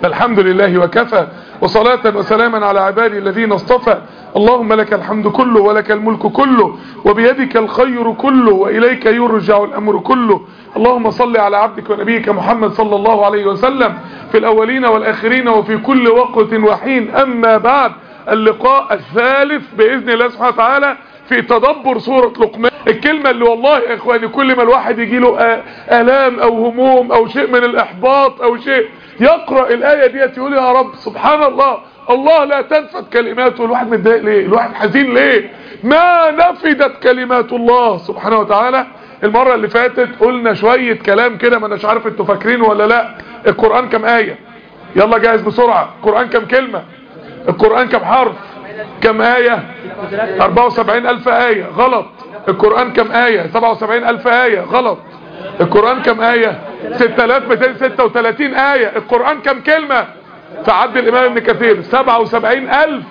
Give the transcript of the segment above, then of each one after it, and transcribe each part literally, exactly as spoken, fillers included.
الحمد لله وكفى، وصلاة وسلاما على عبادي الذين اصطفى. اللهم لك الحمد كله ولك الملك كله وبيدك الخير كله وإليك يرجع الأمر كله. اللهم صل على عبدك ونبيك محمد صلى الله عليه وسلم في الأولين والآخرين وفي كل وقت وحين. أما بعد، اللقاء الثالث بإذن الله سبحانه وتعالى في تدبر سورة لقمان. الكلمة اللي والله يا إخواني كل ما الواحد يجي له آلام أو هموم أو شيء من الإحباط أو شيء يقرأ الآية ديت يقول يا رب سبحان الله، الله لا تنفد كلماته. الواحد متضايق ليه؟ الواحد حزين ليه؟ ما نفدت كلمات الله سبحانه وتعالى. المرة اللي فاتت قلنا شوية كلام كده ما اناش عارف انتوا فاكرين ولا لا. القرآن كم آية؟ يلا جاهز بسرعة. القرآن كم كلمة؟ القرآن كم حرف؟ كم آية؟ أربعة وسبعين ألف آية. غلط. القرآن كم آية؟ سبعة وسبعين ألف آية. غلط. القرآن كم آية؟ ستة آلاف ومئتين وستة وثلاثين آية. القرآن كم كلمة؟ فعد الإمام ابن كثير سبعة وسبعين ألف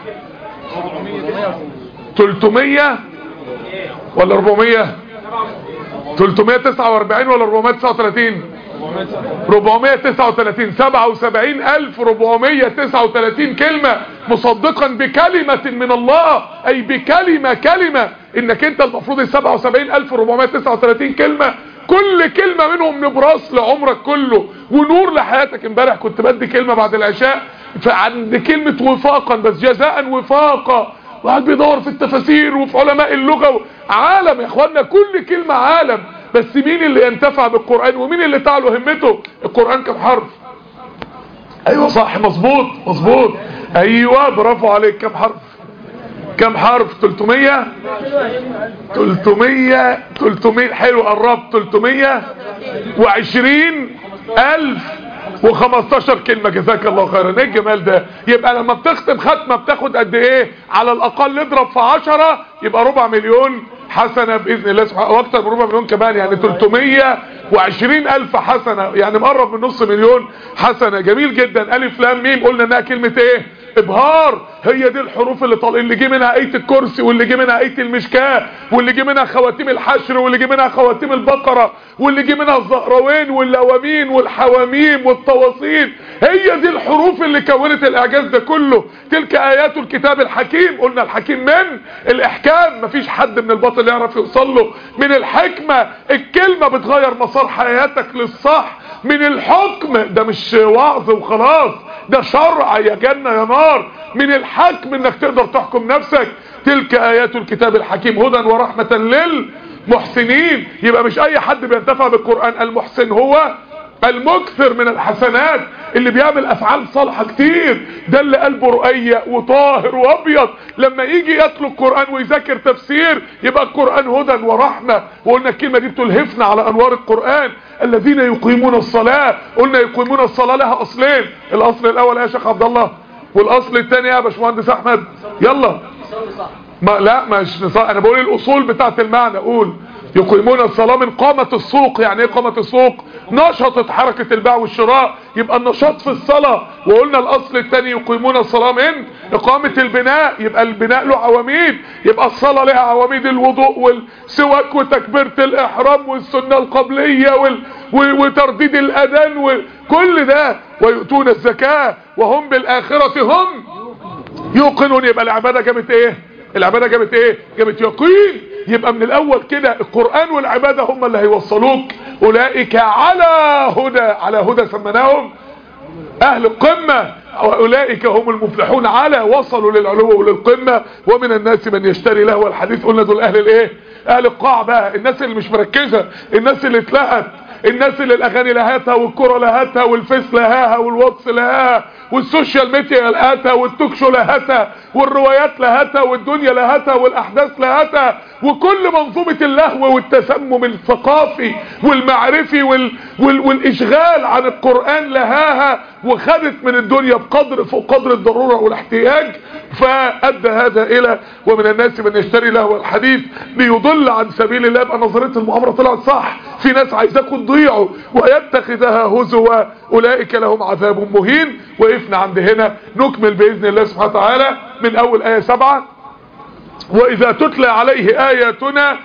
ثلاثمية ولا أربعمية؟ ثلاثمية وتسعة وأربعين ولا أربعمية وتسعة وثلاثين؟ أربعمية وتسعة وثلاثين. سبعة وسبعين ألف وأربعمية وتسعة وثلاثين كلمة مصدقا بكلمة من الله، أي بكلمة كلمة إنك أنت المفروض سبعة وسبعين ألف وأربعمية وتسعة وثلاثين كلمة كل كلمة منهم نبراس لعمرك كله ونور لحياتك. امبارح كنت بدي كلمة بعد العشاء فعند كلمة وفاقا، بس جزاء وفاقا، واحد بيدور في التفاسير وفي علماء اللغة. عالم يا اخوانا، كل كلمة عالم، بس مين اللي ينتفع بالقرآن ومين اللي تعلو همته؟ القرآن كم حرف؟ ايوه صح، مظبوط مظبوط، ايوه برافو عليك. كم حرف؟ كم حرف؟ ثلاثمية ثلاثمية ثلاثمية. حلو، قربت. ثلاثمية وعشرين ألف وخمستاشر كلمة. جزاك الله خيرا. ايه الجمال ده؟ يبقى لما بتختم ختمة بتاخد قد ايه؟ على الاقل اضرب في عشرة يبقى ربع مليون حسنة بإذن الله سبحانه، واكتر من ربع مليون كمان، يعني ثلاثمية وعشرين ألف حسنة، يعني مقرب من نص مليون حسنة. جميل جدا. ألف لام ميم قلنا انها كلمة ايه؟ ابهار. هي دي الحروف اللي طال اللي جه منها آية الكرسي، واللي جه منها آية المشكاة، واللي جه منها خواتيم الحشر، واللي جه منها خواتيم البقرة، واللي جه منها الزهروين واللوامين والحواميم والطواصين. هي دي الحروف اللي كونت الاعجاز ده كله. تلك آيات الكتاب الحكيم. قلنا الحكيم من الاحكام، مفيش حد من الباطل يعرف يوصل له. من الحكمة، الكلمة بتغير مسار حياتك للصح. من الحكم، ده مش وعظ وخلاص، ده شرع يا جنة يا نار. من الحكم انك تقدر تحكم نفسك. تلك آيات الكتاب الحكيم هدى ورحمة للمحسنين. يبقى مش اي حد بينتفع بالقرآن. المحسن هو المكثر من الحسنات، اللي بيعمل افعال صالحة كتير، ده اللي قلبه رقيق وطاهر وابيض. لما يجي يتلو القرآن ويذاكر تفسير يبقى القرآن هدى ورحمة. وقلنا الكلمة دي بتلهفنا على انوار القرآن. الذين يقيمون الصلاة. قلنا يقيمون الصلاة لها اصلين. الاصل الاول يا شيخ عبد الله، والاصل الثاني يا باشمهندس احمد. يلا. ما لا مش نص... انا بقول الاصول بتاعت المعنى. قول يقيمون الصلاة من قامة السوق. يعني ايه قامة السوق؟ نشطت حركة البيع والشراء، يبقى النشاط في الصلاة. وقلنا الاصل الثاني يقيمون الصلاة من اقامة البناء، يبقى البناء له عواميد، يبقى الصلاة لها عواميد الوضوء والسواك وتكبيرة الاحرام والسنة القبلية وال... وترديد الاذان وكل ده. ويؤتون الزكاة وهم بالاخرة هم يوقنون. يبقى العبادة جابت ايه؟ العبادة جابت ايه؟ جابت يقين. يبقى من الاول كده القرآن والعبادة هم اللي هيوصلوك. اولئك على هدى. على هدى سمناهم اهل القمة. اولئك هم المفلحون. على وصلوا للعلو وللقمة. ومن الناس من يشتري لهو الحديث. قلنا دول اهل الايه؟ اهل القاع بقى. الناس اللي مش مركزة، الناس اللي اتلهت، الناس اللي الاغاني لهاتها والكرة لهاتها والفيس لهاها والواتس لهاها والسوشيال ميديا لهاتها والتوكشو لهاتها والروايات لهاتها والدنيا لهاتها والاحداث لهاتها وكل منظومة اللهو والتسمم الثقافي والمعرفي وال... وال... والاشغال عن القرآن لهاها، وخدت من الدنيا بقدر فوق قدر الضرورة والاحتياج. فأدى هذا الى ومن الناس من يشتري لهو الحديث ليضل عن سبيل الله. يبقى نظرية المؤامرة طلعت صح. في ناس عايزاكم تضيعوا ويتخذها هزوا. اولئك لهم عذاب مهين. وقفنا عند هنا. نكمل باذن الله سبحانه وتعالى من اول آية سبعة. واذا تتلى عليه آياتنا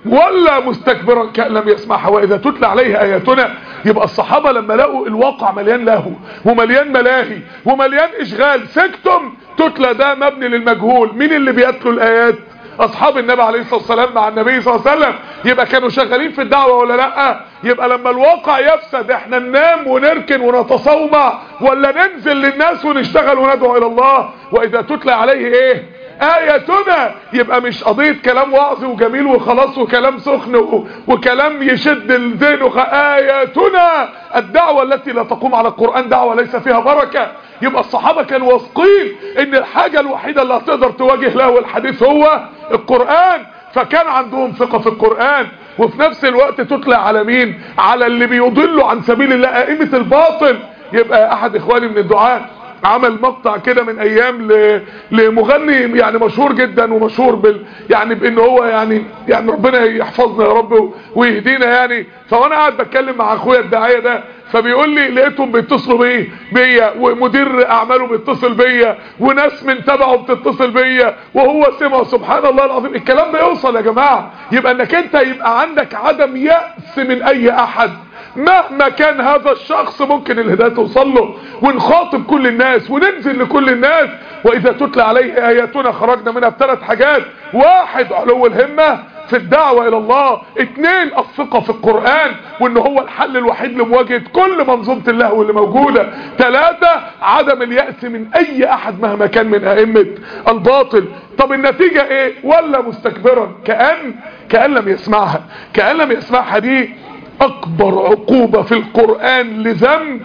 ولا مستكبرا كأن لم يسمعها واذا تتلى عليه اياتنا. يبقى الصحابة لما لقوا الواقع مليان لهو ومليان ملاهي ومليان اشغال سكتم. تتلى ده مبني للمجهول، مين اللي بيتلوا الايات؟ اصحاب النبي عليه الصلاة والسلام مع النبي صلى الله عليه وسلم. يبقى كانوا شغالين في الدعوة ولا لا؟ يبقى لما الواقع يفسد احنا ننام ونركن ونتصومع ولا ننزل للناس ونشتغل وندعو الى الله؟ واذا تتلى عليه ايه؟ اياتنا. يبقى مش قضية كلام وعظ وجميل وخلاص وكلام سخن وكلام يشد الذهن. اياتنا الدعوة التي لا تقوم على القرآن دعوة ليس فيها بركة. يبقى الصحابة كانوا واثقين ان الحاجة الوحيدة اللي هتقدر تواجه له الحديث هو القرآن، فكان عندهم ثقة في القرآن. وفي نفس الوقت تتلى على مين؟ على اللي بيضلوا عن سبيل الله، ائمة الباطل. يبقى احد اخواني من الدعاء عمل مقطع كده من ايام ل... لمغني يعني مشهور جدا ومشهور بال يعني بان هو يعني يعني ربنا يحفظنا يا رب ويهدينا يعني. فوانا قاعد بتكلم مع اخويا الداعيه ده فبيقول لي لقيتهم بيتصلوا بيه بيا ومدير اعماله بيتصل بيا وناس من تبعه بتتصل بيا وهو سمع. سبحان الله العظيم الكلام بيوصل يا جماعه. يبقى انك انت يبقى عندك عدم يأس من اي احد مهما كان هذا الشخص ممكن الهداية توصل له، ونخاطب كل الناس وننزل لكل الناس. واذا تتلى عليه اياتنا خرجنا منها بثلاث حاجات: واحد علو الهمة في الدعوة الى الله، اتنين الثقة في القرآن وان هو الحل الوحيد لمواجهة كل منظومة اللهو اللي موجودة، تلاتة عدم اليأس من اي احد مهما كان من ائمة الباطل. طب النتيجة ايه؟ ولا مستكبرا كأن كأن لم يسمعها. كأن لم يسمعها دي اكبر عقوبة في القرآن لذنب،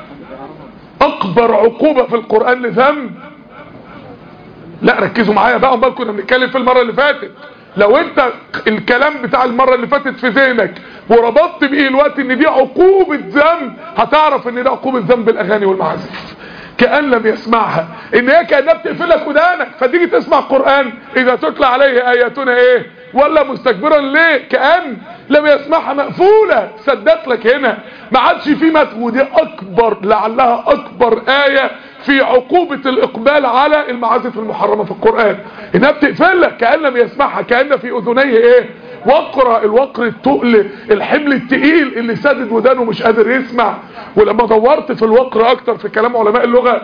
اكبر عقوبة في القرآن لذنب. لا ركزوا معايا بقى، امال كنا بنتكلم في المرة اللي فاتت. لو انت الكلام بتاع المرة اللي فاتت في ذهنك وربطت بيه الوقت ان دي عقوبة ذنب، هتعرف ان دي عقوبة ذنب الاغاني والمعازف. كأن لم يسمعها، ان هي كأنها بتقفلك ودانك فتيجي تسمع قرآن اذا تتلى عليه اياتنا ايه؟ ولا مستكبرا ليه؟ كأن لم يسمعها، مقفولة سدت لك هنا، ما عادش في مت. ودي اكبر لعلها اكبر آية في عقوبة الاقبال على المعازف المحرمة في القرآن، انها بتقفلك. كأن لم يسمعها، كأن في اذنيه ايه؟ وقرة. الوقر التقل، الحمل التقيل اللي سادد ودانه مش قادر يسمع. ولما دورت في الوقر اكتر في كلام علماء اللغة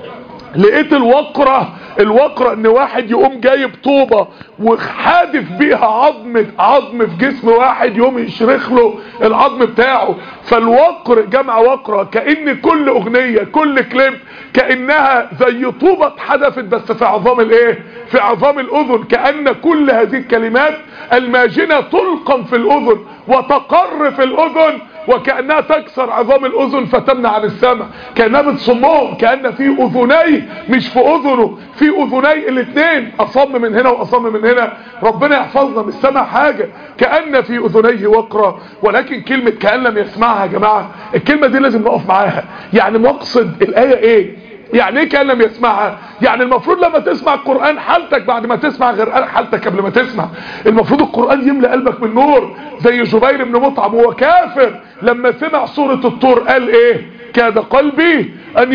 لقيت الوقرة الوقرة ان واحد يقوم جايب طوبة وحادف بيها عظم عظم في جسم واحد يقوم يشرخ له العظم بتاعه. فالوقر جمع وقرة، كأن كل اغنية كل كليب كأنها زي طوبة اتحدفت بس في عظام الايه؟ في عظام الاذن. كأن كل هذه الكلمات الماجنة تلقم في الاذن وتقر في الاذن، وكأنها تكسر عظام الاذن فتمنع عن السمع. كأنها بتصمهم، كأن في اذني مش في اذنه، في اذني الاثنين، اصم من هنا واصم من هنا. ربنا يحفظنا من السمع حاجة. كأن في اذنيه وقرة. ولكن كلمة كأن لم يسمعها يا جماعة، الكلمة دي لازم نقف معاها. يعني مقصد الآية ايه؟ يعني ايه كأن لم يسمعها؟ يعني المفروض لما تسمع القرآن حالتك بعد ما تسمع غير حالتك قبل ما تسمع. المفروض القرآن يملأ قلبك من نور. زي جبير بن مطعم هو كافر لما سمع سورة الطور قال ايه؟ كاد قلبي ان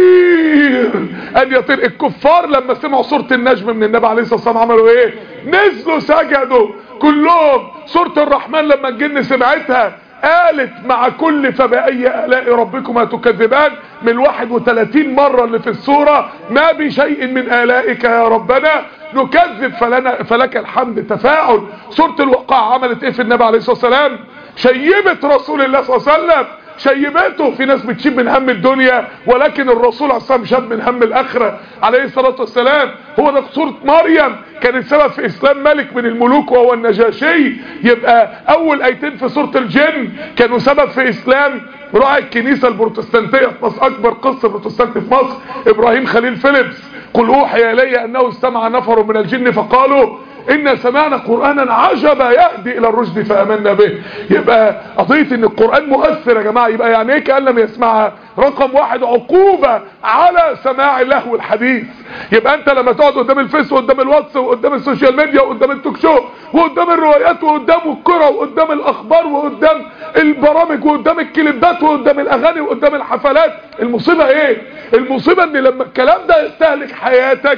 يطير ان يطير. الكفار لما سمعوا سورة النجم من النبي عليه الصلاة والسلام عملوا ايه؟ نزلوا سجدوا كلهم. سورة الرحمن لما الجن سمعتها قالت مع كل فبأي آلاء ربكما تكذبان من واحد وثلاثين مرة اللي في السورة ما بشيء من آلائك يا ربنا نكذب فلنا فلك الحمد. تفاعل. سورة الوقاع عملت ايه في النبي عليه الصلاة والسلام؟ شيبت رسول الله صلى الله عليه وسلم، شيبته. في ناس بتشيب من هم الدنيا ولكن الرسول عليه الصلاة والسلام شاب من هم الآخرة عليه الصلاة والسلام. هو ده سورة مريم كانت سبب في إسلام ملك من الملوك وهو النجاشي. يبقى أول آيتين في سورة الجن كانوا سبب في إسلام راعي الكنيسة البروتستانتية في مصر، أكبر قصة بروتستانتي في مصر، إبراهيم خليل فيليبس. قل أوحي إلي أنه استمع نفر من الجن فقالوا إن سمعنا قرآنا عجبا يهدي إلى الرشد فآمنا به. يبقى قضية إن القرآن مؤثر يا جماعة. يبقى يعني إيه كأن لم يسمعها؟ رقم واحد عقوبة على سماع اللهو الحديث. يبقى أنت لما تقعد قدام الفيس وقدام الواتس وقدام السوشيال ميديا وقدام التوك شو وقدام الروايات وقدام الكرة وقدام الأخبار وقدام البرامج وقدام الكليبات وقدام الأغاني وقدام الحفلات، المصيبة إيه؟ المصيبة إن لما الكلام ده يستهلك حياتك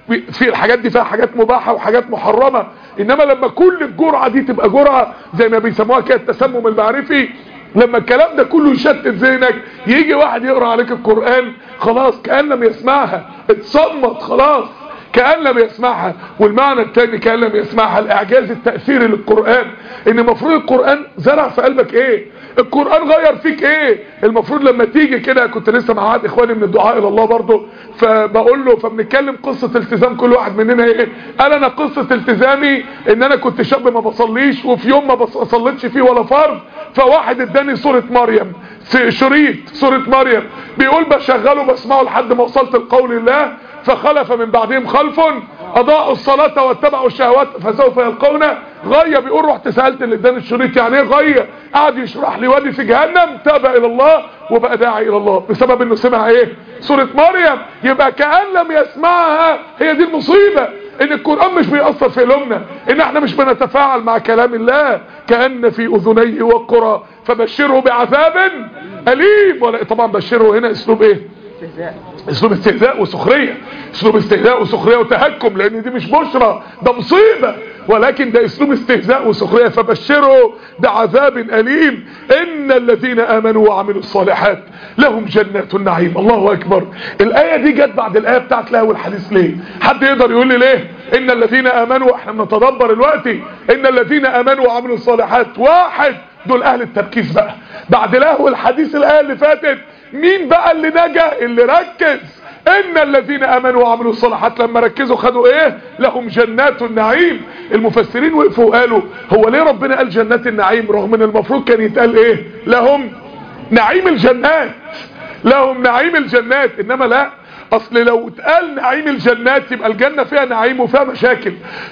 في الحاجات دي فيها حاجات مباحة وحاجات محرمة، انما لما كل الجرعة دي تبقى جرعة زي ما بيسموها كده التسمم المعرفي، لما الكلام ده كله يشتت ذهنك، يجي واحد يقرأ عليك القرآن خلاص كأن لم يسمعها، اتصمت خلاص كأن لم يسمعها. والمعنى الثاني كأن لم يسمعها الاعجاز التأثيري للقرآن، ان المفروض القرآن زرع في قلبك ايه، القرآن غير فيك ايه. المفروض لما تيجي كده، كنت لسه مع واحد اخواني من الدعاء الى الله برضه، فبقول له فبنتكلم قصة التزام كل واحد مننا ايه، قال انا قصة التزامي ان انا كنت شاب ما بصليش، وفي يوم ما بصليتش فيه ولا فرض، فواحد اداني سورة مريم، شريط سورة مريم، بيقول بشغله بسمعه لحد ما وصلت لقول الله فخلف من بعدهم خلف اضاعوا الصلاة واتبعوا الشهوات فسوف يلقون غية. بيقول رحت سألت اللي اداني الشريط يعني ايه غية، قعد يشرح لي وادي في جهنم، تاب الى الله وبقى داعي الى الله بسبب انه سمع ايه، سورة مريم. يبقى كأن لم يسمعها، هي دي المصيبة، ان القرآن مش بيأثر في قلوبنا، ان احنا مش بنتفاعل مع كلام الله. كأن في اذنيه وقرا فبشره بعذاب أليم. ولا طبعا بشره هنا اسلوب ايه، اسلوب استهزاء وسخرية، اسلوب استهزاء وسخرية وتهكم، لان دي مش بشرى، ده مصيبة، ولكن ده اسلوب استهزاء وسخرية. فبشره بعذاب أليم ان الذين امنوا وعملوا الصالحات لهم جنات النعيم. الله اكبر. الاية دي جت بعد الاية بتاعت لهو الحديث ليه؟ حد يقدر يقول لي ليه؟ ان الذين امنوا، احنا بنتدبر دلوقتي، ان الذين امنوا وعملوا الصالحات، واحد دول اهل التركيز بقى. بعد لهو الحديث الايه اللي فاتت، مين بقى اللي نجا؟ اللي ركز. ان الذين امنوا وعملوا الصالحات لما ركزوا خدوا ايه؟ لهم جنات النعيم. المفسرين وقفوا وقالوا هو ليه ربنا قال جنات النعيم رغم ان المفروض كان يتقال ايه؟ لهم نعيم الجنات، لهم نعيم الجنات. انما لا، اصل لو اتقال نعيم الجنات يبقى الجنة فيها نعيم وفيها مشاكل،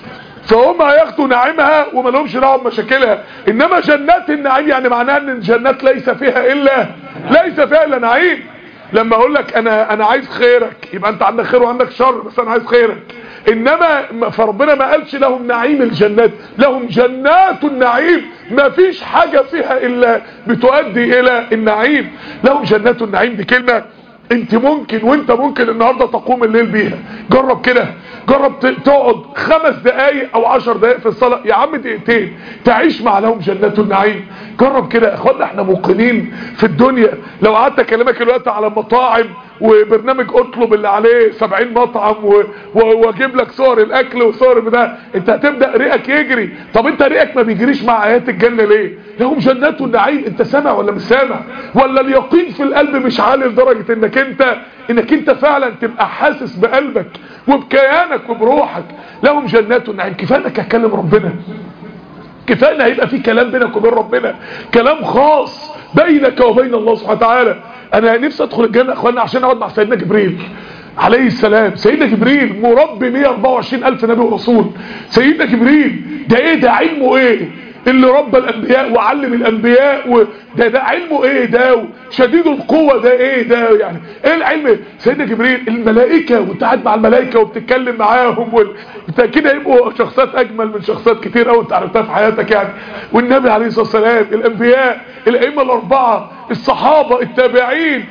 فهم هياخدوا نعيمها وما لهمش دعوه بمشاكلها. انما جنات النعيم يعني معناها ان الجنات ليس فيها الا ليس فيها الا نعيم. لما اقول لك انا انا عايز خيرك، يبقى انت عندك خير وعندك شر، بس انا عايز خيرك. انما فربنا ما قالش لهم نعيم الجنات، لهم جنات النعيم، ما فيش حاجه فيها الا بتؤدي الى النعيم. لهم جنات النعيم دي كلمه انت ممكن وانت ممكن النهاردة تقوم الليل بيها. جرب كده، جرب تقعد خمس دقايق او عشر دقايق في الصلاة، يا عم دقيقتين تعيش مع لهم جنات النعيم. جرب كده يا اخوانا، احنا موقنين في الدنيا. لو قعدت اكلمك الوقت على مطاعم وبرنامج اطلب اللي عليه سبعين مطعم واجيب لك صور الاكل وصور بده، انت هتبدأ ريقك يجري. طب انت ريقك ما بيجريش مع ايات الجنة ليه؟ لهم جنات النعيم، انت سامع ولا مش سامع؟ ولا اليقين في القلب مش عالي لدرجة انك انت انك انت فعلا تبقى حاسس بقلبك وبكيانك وبروحك؟ لهم جنات النعيم. كفايه انك هتكلم ربنا، كفايه ان هيبقى في كلام بينك وبين ربنا، كلام خاص بينك وبين الله سبحانه وتعالى. انا نفسي ادخل الجنه يا اخوانا عشان اقعد مع سيدنا جبريل عليه السلام. سيدنا جبريل مربي مئة واربعة وعشرين الف نبي ورسول. سيدنا جبريل ده ايه؟ ده علمه ايه؟ اللي ربى الانبياء وعلم الانبياء، وده ده علمه ايه؟ ده شديد القوة، ده ايه ده؟ يعني ايه العلم؟ سيدنا جبريل الملائكة، وانت قاعد مع الملائكة وبتتكلم معاهم وال... كده يبقوا شخصيات اجمل من شخصيات كتير قوي انت عرفتها في حياتك يعني. والنبي عليه الصلاة والسلام، الانبياء، الائمة الاربعة، الصحابة، التابعين،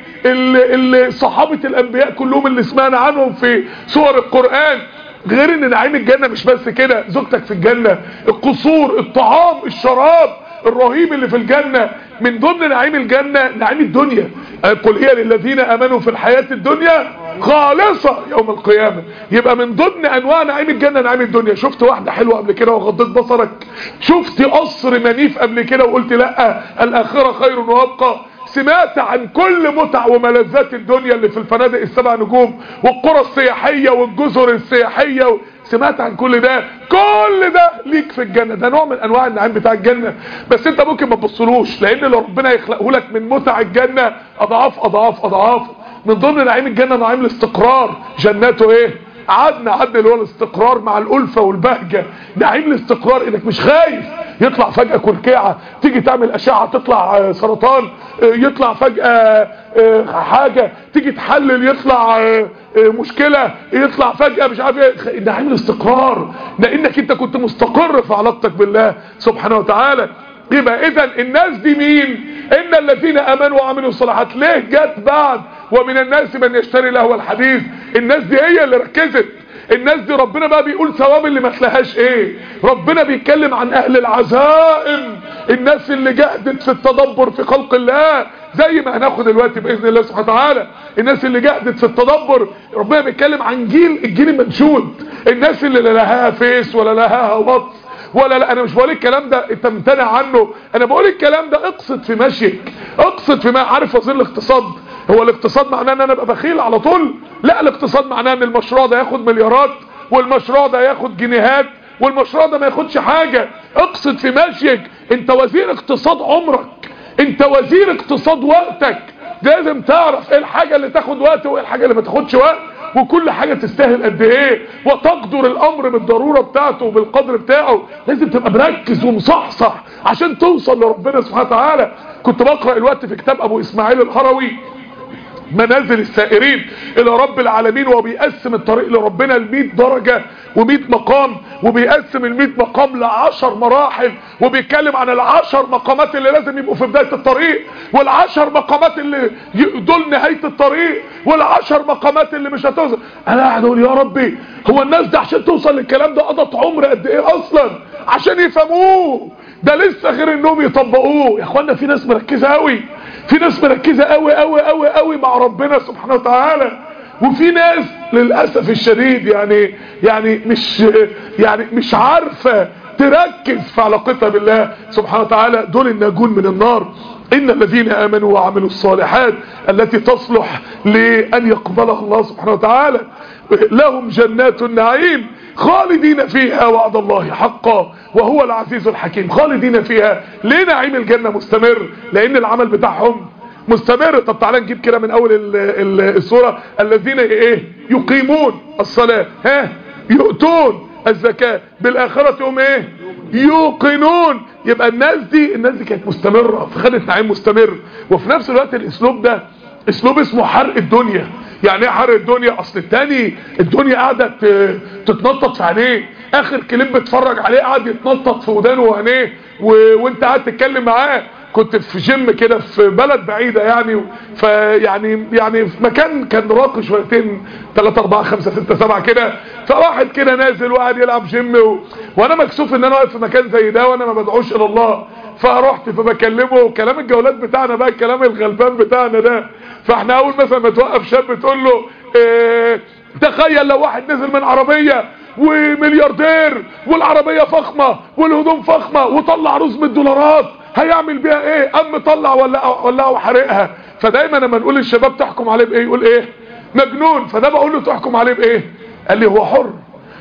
صحابة الانبياء كلهم اللي سمعنا عنهم في سور القرآن. غير ان نعيم الجنة مش بس كده، زوجتك في الجنة، القصور، الطعام، الشراب الرهيب اللي في الجنة. من ضمن نعيم الجنة نعيم الدنيا. قل هي للذين امنوا في الحياة الدنيا خالصة يوم القيامة. يبقى من ضمن انواع نعيم الجنة نعيم الدنيا. شفت واحدة حلوة قبل كده وغضيت بصرك؟ شفت قصر منيف قبل كده وقلت لا الاخرة خير وابقى؟ سمعت عن كل متع وملذات الدنيا اللي في الفنادق السبع نجوم والقرى السياحية والجزر السياحية، سمعت عن كل ده؟ كل ده ليك في الجنة. ده نوع من انواع النعيم بتاع الجنة، بس انت ممكن ما تبصلوش، لان لو ربنا يخلقه لك من متع الجنة اضعاف اضعاف اضعاف. من ضمن نعيم الجنة نعيم الاستقرار. جناته ايه؟ عدنا عدنا اللي هو الاستقرار مع الألفة والبهجة. نعيم الاستقرار انك مش خايف يطلع فجأة كلكعة، تيجي تعمل اشعة تطلع سرطان، يطلع فجأة حاجة، تيجي تحلل يطلع مشكلة، يطلع فجأة مش عارف ايه. نعيم الاستقرار لانك انت كنت مستقر في علاقتك بالله سبحانه وتعالى. يبقى اذا الناس دي مين؟ ان الذين امنوا وعملوا الصالحات. ليه جت بعد ومن الناس من يشتري لهو الحديث؟ الناس دي هي اللي ركزت. الناس دي ربنا بقى بيقول ثواب اللي ما تلاقيهاش ايه. ربنا بيتكلم عن اهل العزائم، الناس اللي جهدت في التدبر في خلق الله، زي ما هناخد دلوقتي باذن الله سبحانه وتعالى. الناس اللي جهدت في التدبر، ربنا بيتكلم عن جيل الجيل المنشود، الناس اللي لا لها فيس ولا لها واتس ولا لا. انا مش بقول الكلام ده انت ممتنع عنه، انا بقول الكلام ده اقصد في مشيك، اقصد في ما عارف وزير الاقتصاد. هو الاقتصاد معناه ان انا ابقى بخيل على طول؟ لا، الاقتصاد معناه ان المشروع ده ياخد مليارات والمشروع ده ياخد جنيهات والمشروع ده ما ياخدش حاجة. اقصد في مشيك. انت وزير اقتصاد عمرك، انت وزير اقتصاد وقتك، لازم تعرف ايه الحاجة اللي تاخد وقت وايه الحاجة اللي ما تاخدش وقت، وكل حاجة تستاهل قد ايه، وتقدر الامر بالضرورة بتاعته وبالقدر بتاعه. لازم تبقى مركز ومصحصح عشان توصل لربنا سبحانه وتعالى. كنت بقرأ الوقت في كتاب ابو اسماعيل الهروي منازل السائرين الى رب العالمين، وبيقسم الطريق لربنا لمئة درجة ومئة مقام، وبيقسم المئة مقام لعشر مراحل، وبيتكلم عن العشر مقامات اللي لازم يبقوا في بداية الطريق، والعشر مقامات اللي دول نهاية الطريق، والعشر مقامات اللي مش هتوصل. انا قاعد اقول يا ربي، هو الناس دي عشان توصل للكلام ده قضت عمر قد ايه اصلا عشان يفهموه؟ ده لسه غير انهم يطبقوه. يا اخوانا في ناس مركزة قوي، في ناس مركزة قوي قوي قوي قوي مع ربنا سبحانه وتعالى، وفي ناس للأسف الشديد يعني يعني مش يعني مش عارفة تركز في علاقتها بالله سبحانه وتعالى. دول الناجون من النار. إن الذين آمنوا وعملوا الصالحات التي تصلح لأن يقبلها الله سبحانه وتعالى لهم جنات النعيم خالدين فيها وعد الله حقا وهو العزيز الحكيم. خالدين فيها ليه؟ نعيم الجنة مستمر لأن العمل بتاعهم مستمر. طب تعالى نجيب كده من أول ال ال السورة. الذين ايه؟ يقيمون الصلاة، ها، يؤتون الزكاة، بالآخرة هم ايه؟ يوقنون. يبقى الناس دي الناس دي كانت مستمرة فخدت نعيم مستمر. وفي نفس الوقت الاسلوب ده اسلوب اسمه حرق الدنيا. يعني ايه حرق الدنيا؟ اصل التاني الدنيا قاعدة تتنطط في عينيه، اخر كليب بتفرج عليه قاعد يتنطط في ودانه وعينيه وانت قاعد تتكلم معاه. كنت في جيم كده في بلد بعيدة يعني، فيعني يعني في مكان كان راقي شويتين، ثلاثة أربعة خمسة ستة سبعة كده، فواحد كده نازل وقاعد يلعب جيم و... وانا مكسوف ان انا واقف في مكان زي ده وانا ما بدعوش الى الله. فرحت فبكلمه كلام الجولات بتاعنا بقى، الكلام الغلبان بتاعنا ده. فاحنا اول مثلا ما توقف شاب تقول له إيه، تخيل لو واحد نزل من عربية وملياردير والعربية فخمة والهدوم فخمة وطلع رز من الدولارات، هيعمل بيها ايه؟ ام طلع ولا ولا وحرقها. فدايما لما نقول للشباب تحكم عليه بايه يقول ايه؟ مجنون. فده بقول له تحكم عليه بايه؟ قال لي هو حر.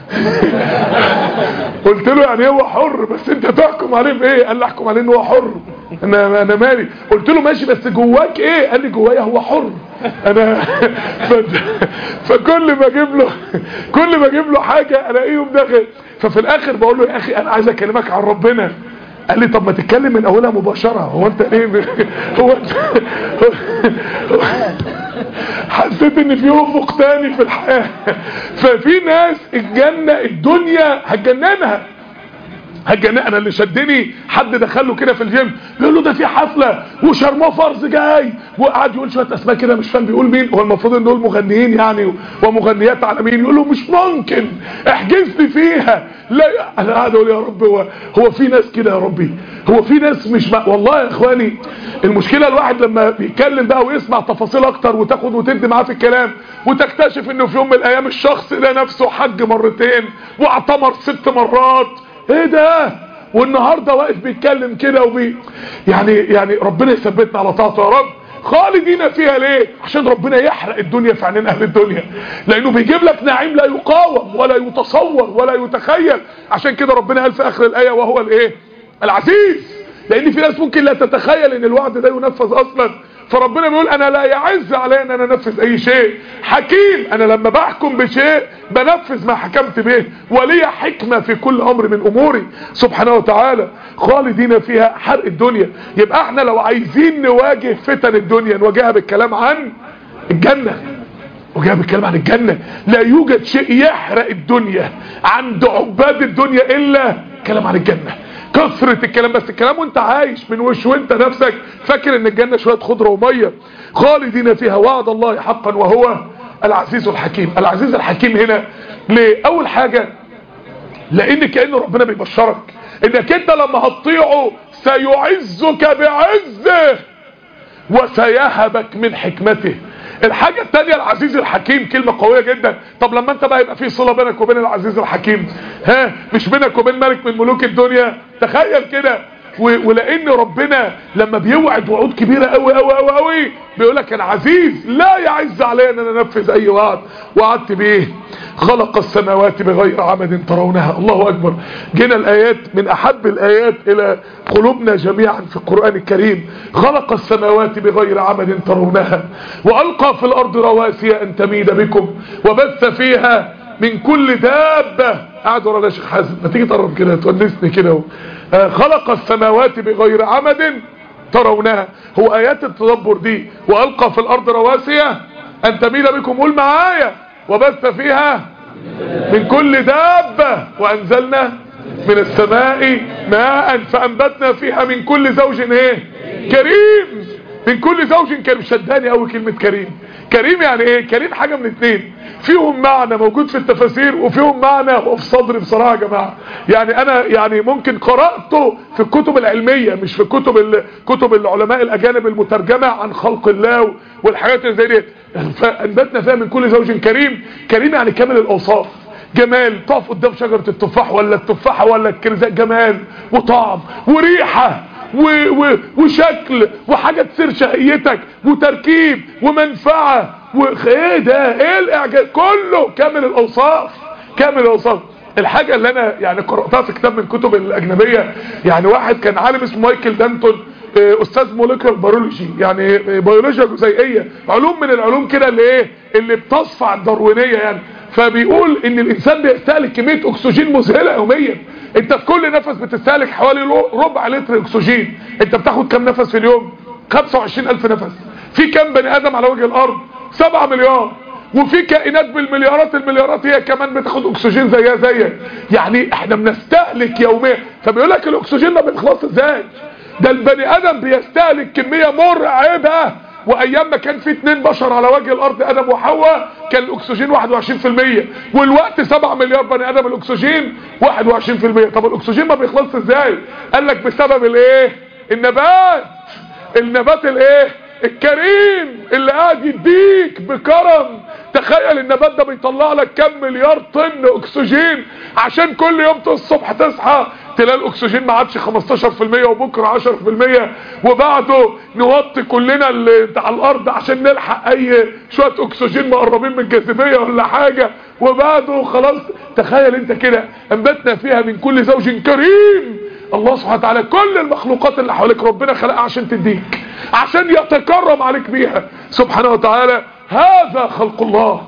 قلت له يعني هو حر بس انت تحكم عليه بايه؟ قال لي احكم عليه ان هو حر، انا انا مالي. قلت له ماشي بس جواك ايه؟ قال لي جوايا هو حر انا. ف... فكل ما اجيب له كل ما اجيب له حاجه الاقيهم داخل. ففي الاخر بقول له يا اخي انا عايز اكلمك عن ربنا. قال لي طب ما تتكلم من اولها مباشره، هو انت ايه؟ هو انت حسيت ان في افق تاني في الحياه. ففي ناس الجنه الدنيا هتجننها هتجنن. انا اللي شدني حد دخله كده في الجيم يقول له ده في حفله وشرموه فرز جاي، وقعد يقول شويه اسماء كده مش فاهم بيقول مين. هو المفروض ان دول مغنيين يعني ومغنيات عالميين. يقول له مش ممكن احجز لي فيها. لا انا قاعد اقول يا رب هو هو في ناس كده يا ربي؟ هو في ناس مش بقى. والله يا اخواني المشكله الواحد لما بيتكلم بقى ويسمع تفاصيل اكتر وتاخد وتدي معاه في الكلام وتكتشف انه في يوم من الايام الشخص ده نفسه حج مرتين واعتمر ست مرات. ايه ده؟ والنهارده واقف بيتكلم كده وبي يعني يعني ربنا يثبتنا على طاعته يا رب. خالدين فيها ليه؟ عشان ربنا يحرق الدنيا في عينين اهل الدنيا، لانه بيجيب لك نعيم لا يقاوم ولا يتصور ولا يتخيل. عشان كده ربنا قال في اخر الايه وهو الايه؟ العزيز. لان في ناس ممكن لا تتخيل ان الوعد ده ينفذ اصلا. فربنا بيقول انا لا يعز علي ان انا انفذ اي شيء. حكيم، انا لما بحكم بشيء بنفذ ما حكمت به، ولي حكمة في كل امر من اموري سبحانه وتعالى. خالدين فيها حرق الدنيا. يبقى احنا لو عايزين نواجه فتن الدنيا نواجهها بالكلام عن الجنة، وجاء بالكلام عن الجنة. لا يوجد شيء يحرق الدنيا عند عباد الدنيا الا كلام عن الجنة. كثرة الكلام، بس الكلام وانت عايش من وش وانت نفسك فاكر ان الجنة شوية خضرة ومية. خالدين فيها وعد الله حقا وهو العزيز الحكيم. العزيز الحكيم هنا ليه؟ اول حاجة لان كأنه ربنا بيبشرك انك انت لما هتطيعه سيعزك بعزه وسيهبك من حكمته. الحاجة التانية العزيز الحكيم كلمة قوية جدا. طب لما انت بقى يبقى في صلة بينك وبين العزيز الحكيم، ها مش بينك وبين ملك من ملوك الدنيا، تخيل كده. ولان ربنا لما بيوعد وعود كبيرة قوي قوي قوي قوي بيقولك انا عزيز لا يعز علي ان انا انفذ اي وعد وعدت بيه. خلق السماوات بغير عمد ترونها. الله اكبر. جينا الايات من احب الايات الى قلوبنا جميعا في القرآن الكريم. خلق السماوات بغير عمد ترونها والقى في الارض رواسي ان تميد بكم وبث فيها من كل دابة. قاعد ورانا يا شيخ حازم، ما تيجي تقرب كده تونسني كده. آه خلق السماوات بغير عمد ترونها. هو ايات التدبر دي والقى في الارض رواسي ان تميد بكم، قول معايا، وبث فيها من كل دابة وانزلنا من السماء ماء فانبتنا فيها من كل زوج ايه كريم. من كل زوج كريم. شداني قوي كلمة كريم. كريم يعني ايه؟ كريم حاجة من اتنين، فيهم معنى موجود في التفاسير وفيهم معنى هو في صدري بصراحة يا جماعة. يعني انا يعني ممكن قرأته في الكتب العلمية مش في كتب كتب العلماء الاجانب المترجمة عن خلق الله والحاجات اللي زي دي. فانبتنا فيها من كل زوج كريم. كريم يعني كامل الاوصاف. جمال، تقف قدام شجرة التفاح ولا التفاحة ولا الكرزاء، جمال وطعم وريحة و و وشكل وحاجة تسير شهيتك وتركيب ومنفعة وايه ده، ايه الاعجاز، كله كامل الاوصاف. كامل الاوصاف. الحاجة اللي انا يعني قرأتها في كتاب من كتب الاجنبية، يعني واحد كان عالم اسمه مايكل دانتون، استاذ موليكولر بيولوجي، يعني بيولوجيا جزيئية، علوم من العلوم كده اللي ايه اللي بتصفع الداروينية يعني. فبيقول ان الانسان بيستهلك كمية اكسجين مذهلة يوميا. انت في كل نفس بتستهلك حوالي ربع لتر اكسجين. انت بتاخد كم نفس في اليوم؟ خمسة وعشرين الف نفس. في كم بني ادم على وجه الارض؟ سبعة مليار. وفي كائنات بالمليارات المليارات هي كمان بتاخد اكسجين زيها زيك. يعني احنا بنستهلك يوميا. فبيقول لك الاكسجين ما بيخلص ازاي؟ ده البني ادم بيستهلك كمية مرعبة. وايام ما كان في اتنين بشر على وجه الارض ادم وحواء كان الاكسجين واحد وعشرين في المية، والوقت سبعة مليار بني ادم الاكسجين واحد وعشرين في المية. طب الاكسجين ما بيخلصش ازاي؟ قال لك بسبب الايه؟ النبات. النبات الايه؟ الكريم اللي قاعد يديك بكرم. تخيل النبات ده بيطلع لك كم مليار طن اكسجين عشان كل يوم الصبح تصحى تلاقي الاكسجين ما عادش خمستاشر في المية وبكره عشرة في المية وبعده نوطي كلنا اللي على الارض عشان نلحق اي شويه اكسجين مقربين من الجاذبيه ولا حاجه وبعده خلاص. تخيل انت كده انبتنا فيها من كل زوج كريم. الله سبحانه وتعالى كل المخلوقات اللي حواليك ربنا خلقها عشان تديك، عشان يتكرم عليك بيها سبحانه وتعالى. هذا خلق الله.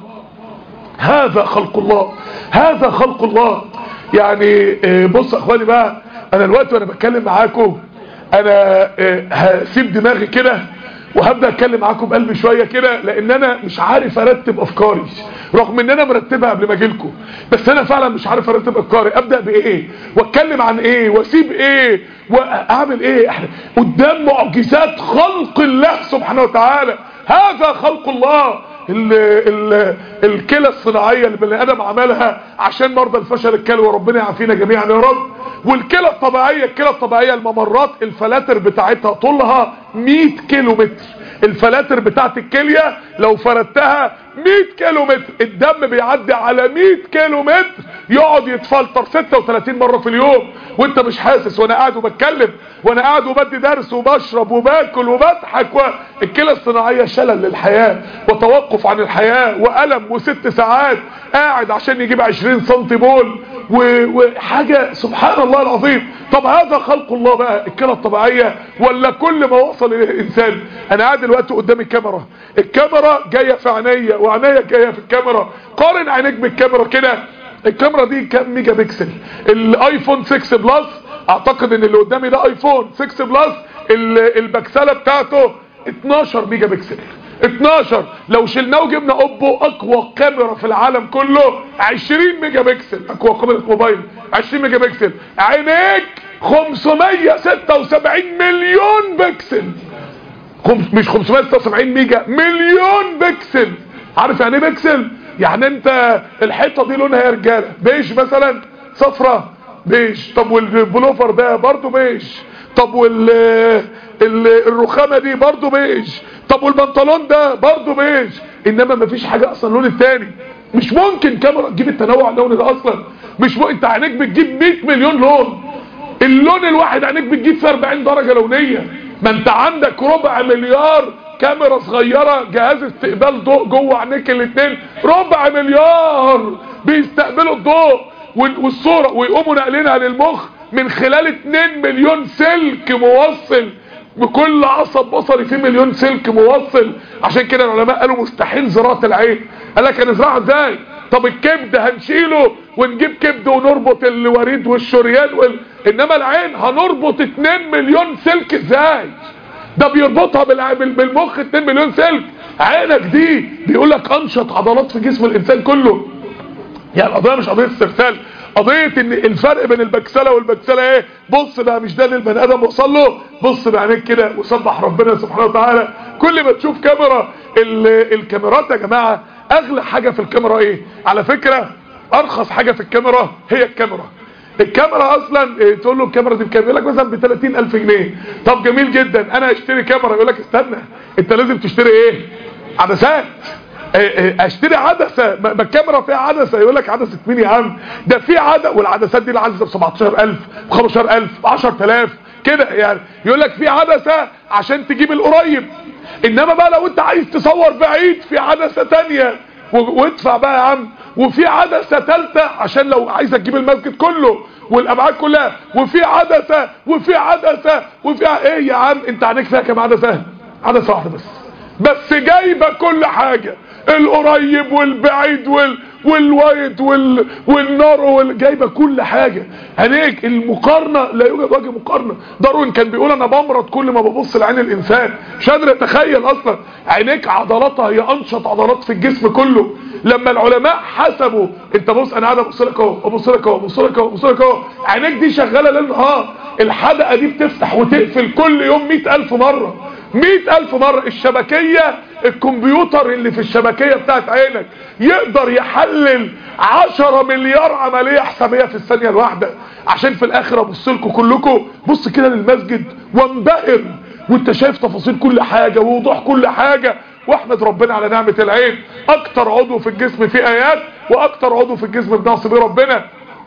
هذا خلق الله. هذا خلق الله. يعني بص يا اخواني بقى، انا الوقت وانا بتكلم معاكم انا هسيب دماغي كده وهبدأ اتكلم معاكم بقلبي شوية كده، لان انا مش عارف ارتب افكاري رغم ان انا مرتبها قبل ما اجيلكم. بس انا فعلا مش عارف ارتب افكاري، ابدأ بايه واتكلم عن ايه واسيب ايه واعمل ايه. احنا قدام معجزات خلق الله سبحانه وتعالى. هذا خلق الله. ال ال الكلى الصناعية اللي البني ادم عملها عشان مرضى الفشل الكلوي، وربنا يعافينا جميعا يا رب. والكلى الطبيعية، الكلى الطبيعية الممرات الفلاتر بتاعتها طولها مية كيلو متر. الفلاتر بتاعت الكلية لو فردتها مية كيلو متر. الدم بيعدي على مية كيلو متر يقعد يتفلتر ستة وتلاتين مرة في اليوم وانت مش حاسس. وانا قاعد وبتكلم وانا قاعد وبدي درس وبشرب وباكل وبضحك و... الكلى الصناعية شلل للحياة وتوقف عن الحياة وألم وست ساعات قاعد عشان يجيب عشرين سنتي بول و... وحاجة سبحان الله العظيم. طب هذا خلق الله بقى، الكلى الطبيعية ولا كل ما وصل اليه الانسان؟ انا قاعد دلوقتي قدام الكاميرا، الكاميرا جاية في عينيا وعينيا جاية في الكاميرا. قارن عينيك بالكاميرا كده. الكاميرا دي كام ميجا بكسل؟ الايفون ستة بلس اعتقد ان اللي قدامي ده ايفون ستة بلس البكسلة بتاعته اتناشر ميجا بكسل. اتناشر. لو شلناه وجبنا اوبو اقوى كاميرا في العالم كله عشرين ميجا بكسل، اقوى كاميرا موبايل عشرين ميجا بكسل. عينيك خمسمية ستة وسبعين مليون بكسل. خم... مش خمسمية ستة وسبعين ميجا، مليون بكسل. عارف يعني ايه بكسل؟ يعني انت الحيطه دي لونها يا رجاله بيج مثلا، صفرة بيج. طب والبلوفر ده برضو بيج. طب وال الرخامه دي برضو بيج. طب والبنطلون ده برضو بيج. انما مفيش حاجه اصلا لون التاني. مش ممكن كاميرا تجيب التنوع اللوني ده اصلا. مش ممكن. انت عينيك بتجيب مية مليون لون، اللون الواحد عينيك بتجيب فيه أربعين درجه لونيه. ما انت عندك ربع مليار كاميرا صغيره جهاز استقبال ضوء جوه عينيك الاثنين، ربع مليار بيستقبلوا الضوء والصوره ويقوموا ناقلينها للمخ من خلال اتنين مليون سلك موصل. بكل عصب بصري فيه مليون سلك موصل. عشان كده العلماء قالوا مستحيل زراعه العين. قال لك هنزرعها ازاي؟ طب الكبد هنشيله ونجيب كبد ونربط الوريد والشريان وال... انما العين هنربط اتنين مليون سلك ازاي؟ ده بيربطها بالمخ اتنين مليون سلك. عينك دي بيقول لك انشط عضلات في جسم الانسان كله. يعني القضيه مش قضيه استرسال، قضيه ان الفرق بين البكسله والبكسله ايه؟ بص بقى، مش ده اللي البني ادم وصل له؟ بص بعينيك كده وسبح ربنا سبحانه وتعالى. كل ما تشوف كاميرا، الكاميرات يا جماعه اغلى حاجه في الكاميرا ايه؟ على فكره ارخص حاجه في الكاميرا هي الكاميرا. الكاميرا اصلا إيه؟ تقول له الكاميرا دي بكام؟ يقول لك مثلا ب ثلاثين ألف جنيه. طب جميل جدا، انا اشتري كاميرا. يقول لك استنى، انت لازم تشتري ايه؟ عدسات. اشتري عدسه، ما الكاميرا فيها عدسه. يقول لك عدسه مين يا عم؟ ده في عدسه، والعدسات دي العدسه ب سبعتاشر ألف ب خمستاشر ألف ب عشرة آلاف كده يعني. يقول لك في عدسه عشان تجيب القريب، انما بقى لو انت عايز تصور بعيد في عدسه ثانيه وادفع بقى يا عم. وفي عدسه ثالثه عشان لو عايز تجيب المسجد كله والابعاد كلها. وفي عدسه وفي عدسه وفي ايه يا عم؟ انت عينيك فيها كام عدسه؟ عدسه واحده بس، بس جايبه كل حاجه، القريب والبعيد وال والوايد وال والنار وال... جايبه كل حاجه. عينيك المقارنه لا يوجد وجه مقارنه. داروين كان بيقول انا بمرض كل ما ببص لعين الانسان. مش قادر اتخيل اصلا. عينيك عضلاتها هي انشط عضلات في الجسم كله. لما العلماء حسبوا، انت بص انا قاعد ابص لك اهو ابص لك اهو ابص لك اهو ابص لك اهو، عينيك دي شغاله ليل نهار. الحدقه دي بتفتح وتقفل كل يوم مئة ألف مره، مئة ألف مرة. الشبكية، الكمبيوتر اللي في الشبكية بتاعت عينك يقدر يحلل عشرة مليار عملية حسابية في الثانية الواحدة. عشان في الاخر ابص لكم كلكم، بص كده للمسجد وانبهر وانت شايف تفاصيل كل حاجة ووضوح كل حاجة. واحمد ربنا على نعمة العين. اكتر عضو في الجسم فيه ايات، واكتر عضو في الجسم بنعصي بيه ربنا.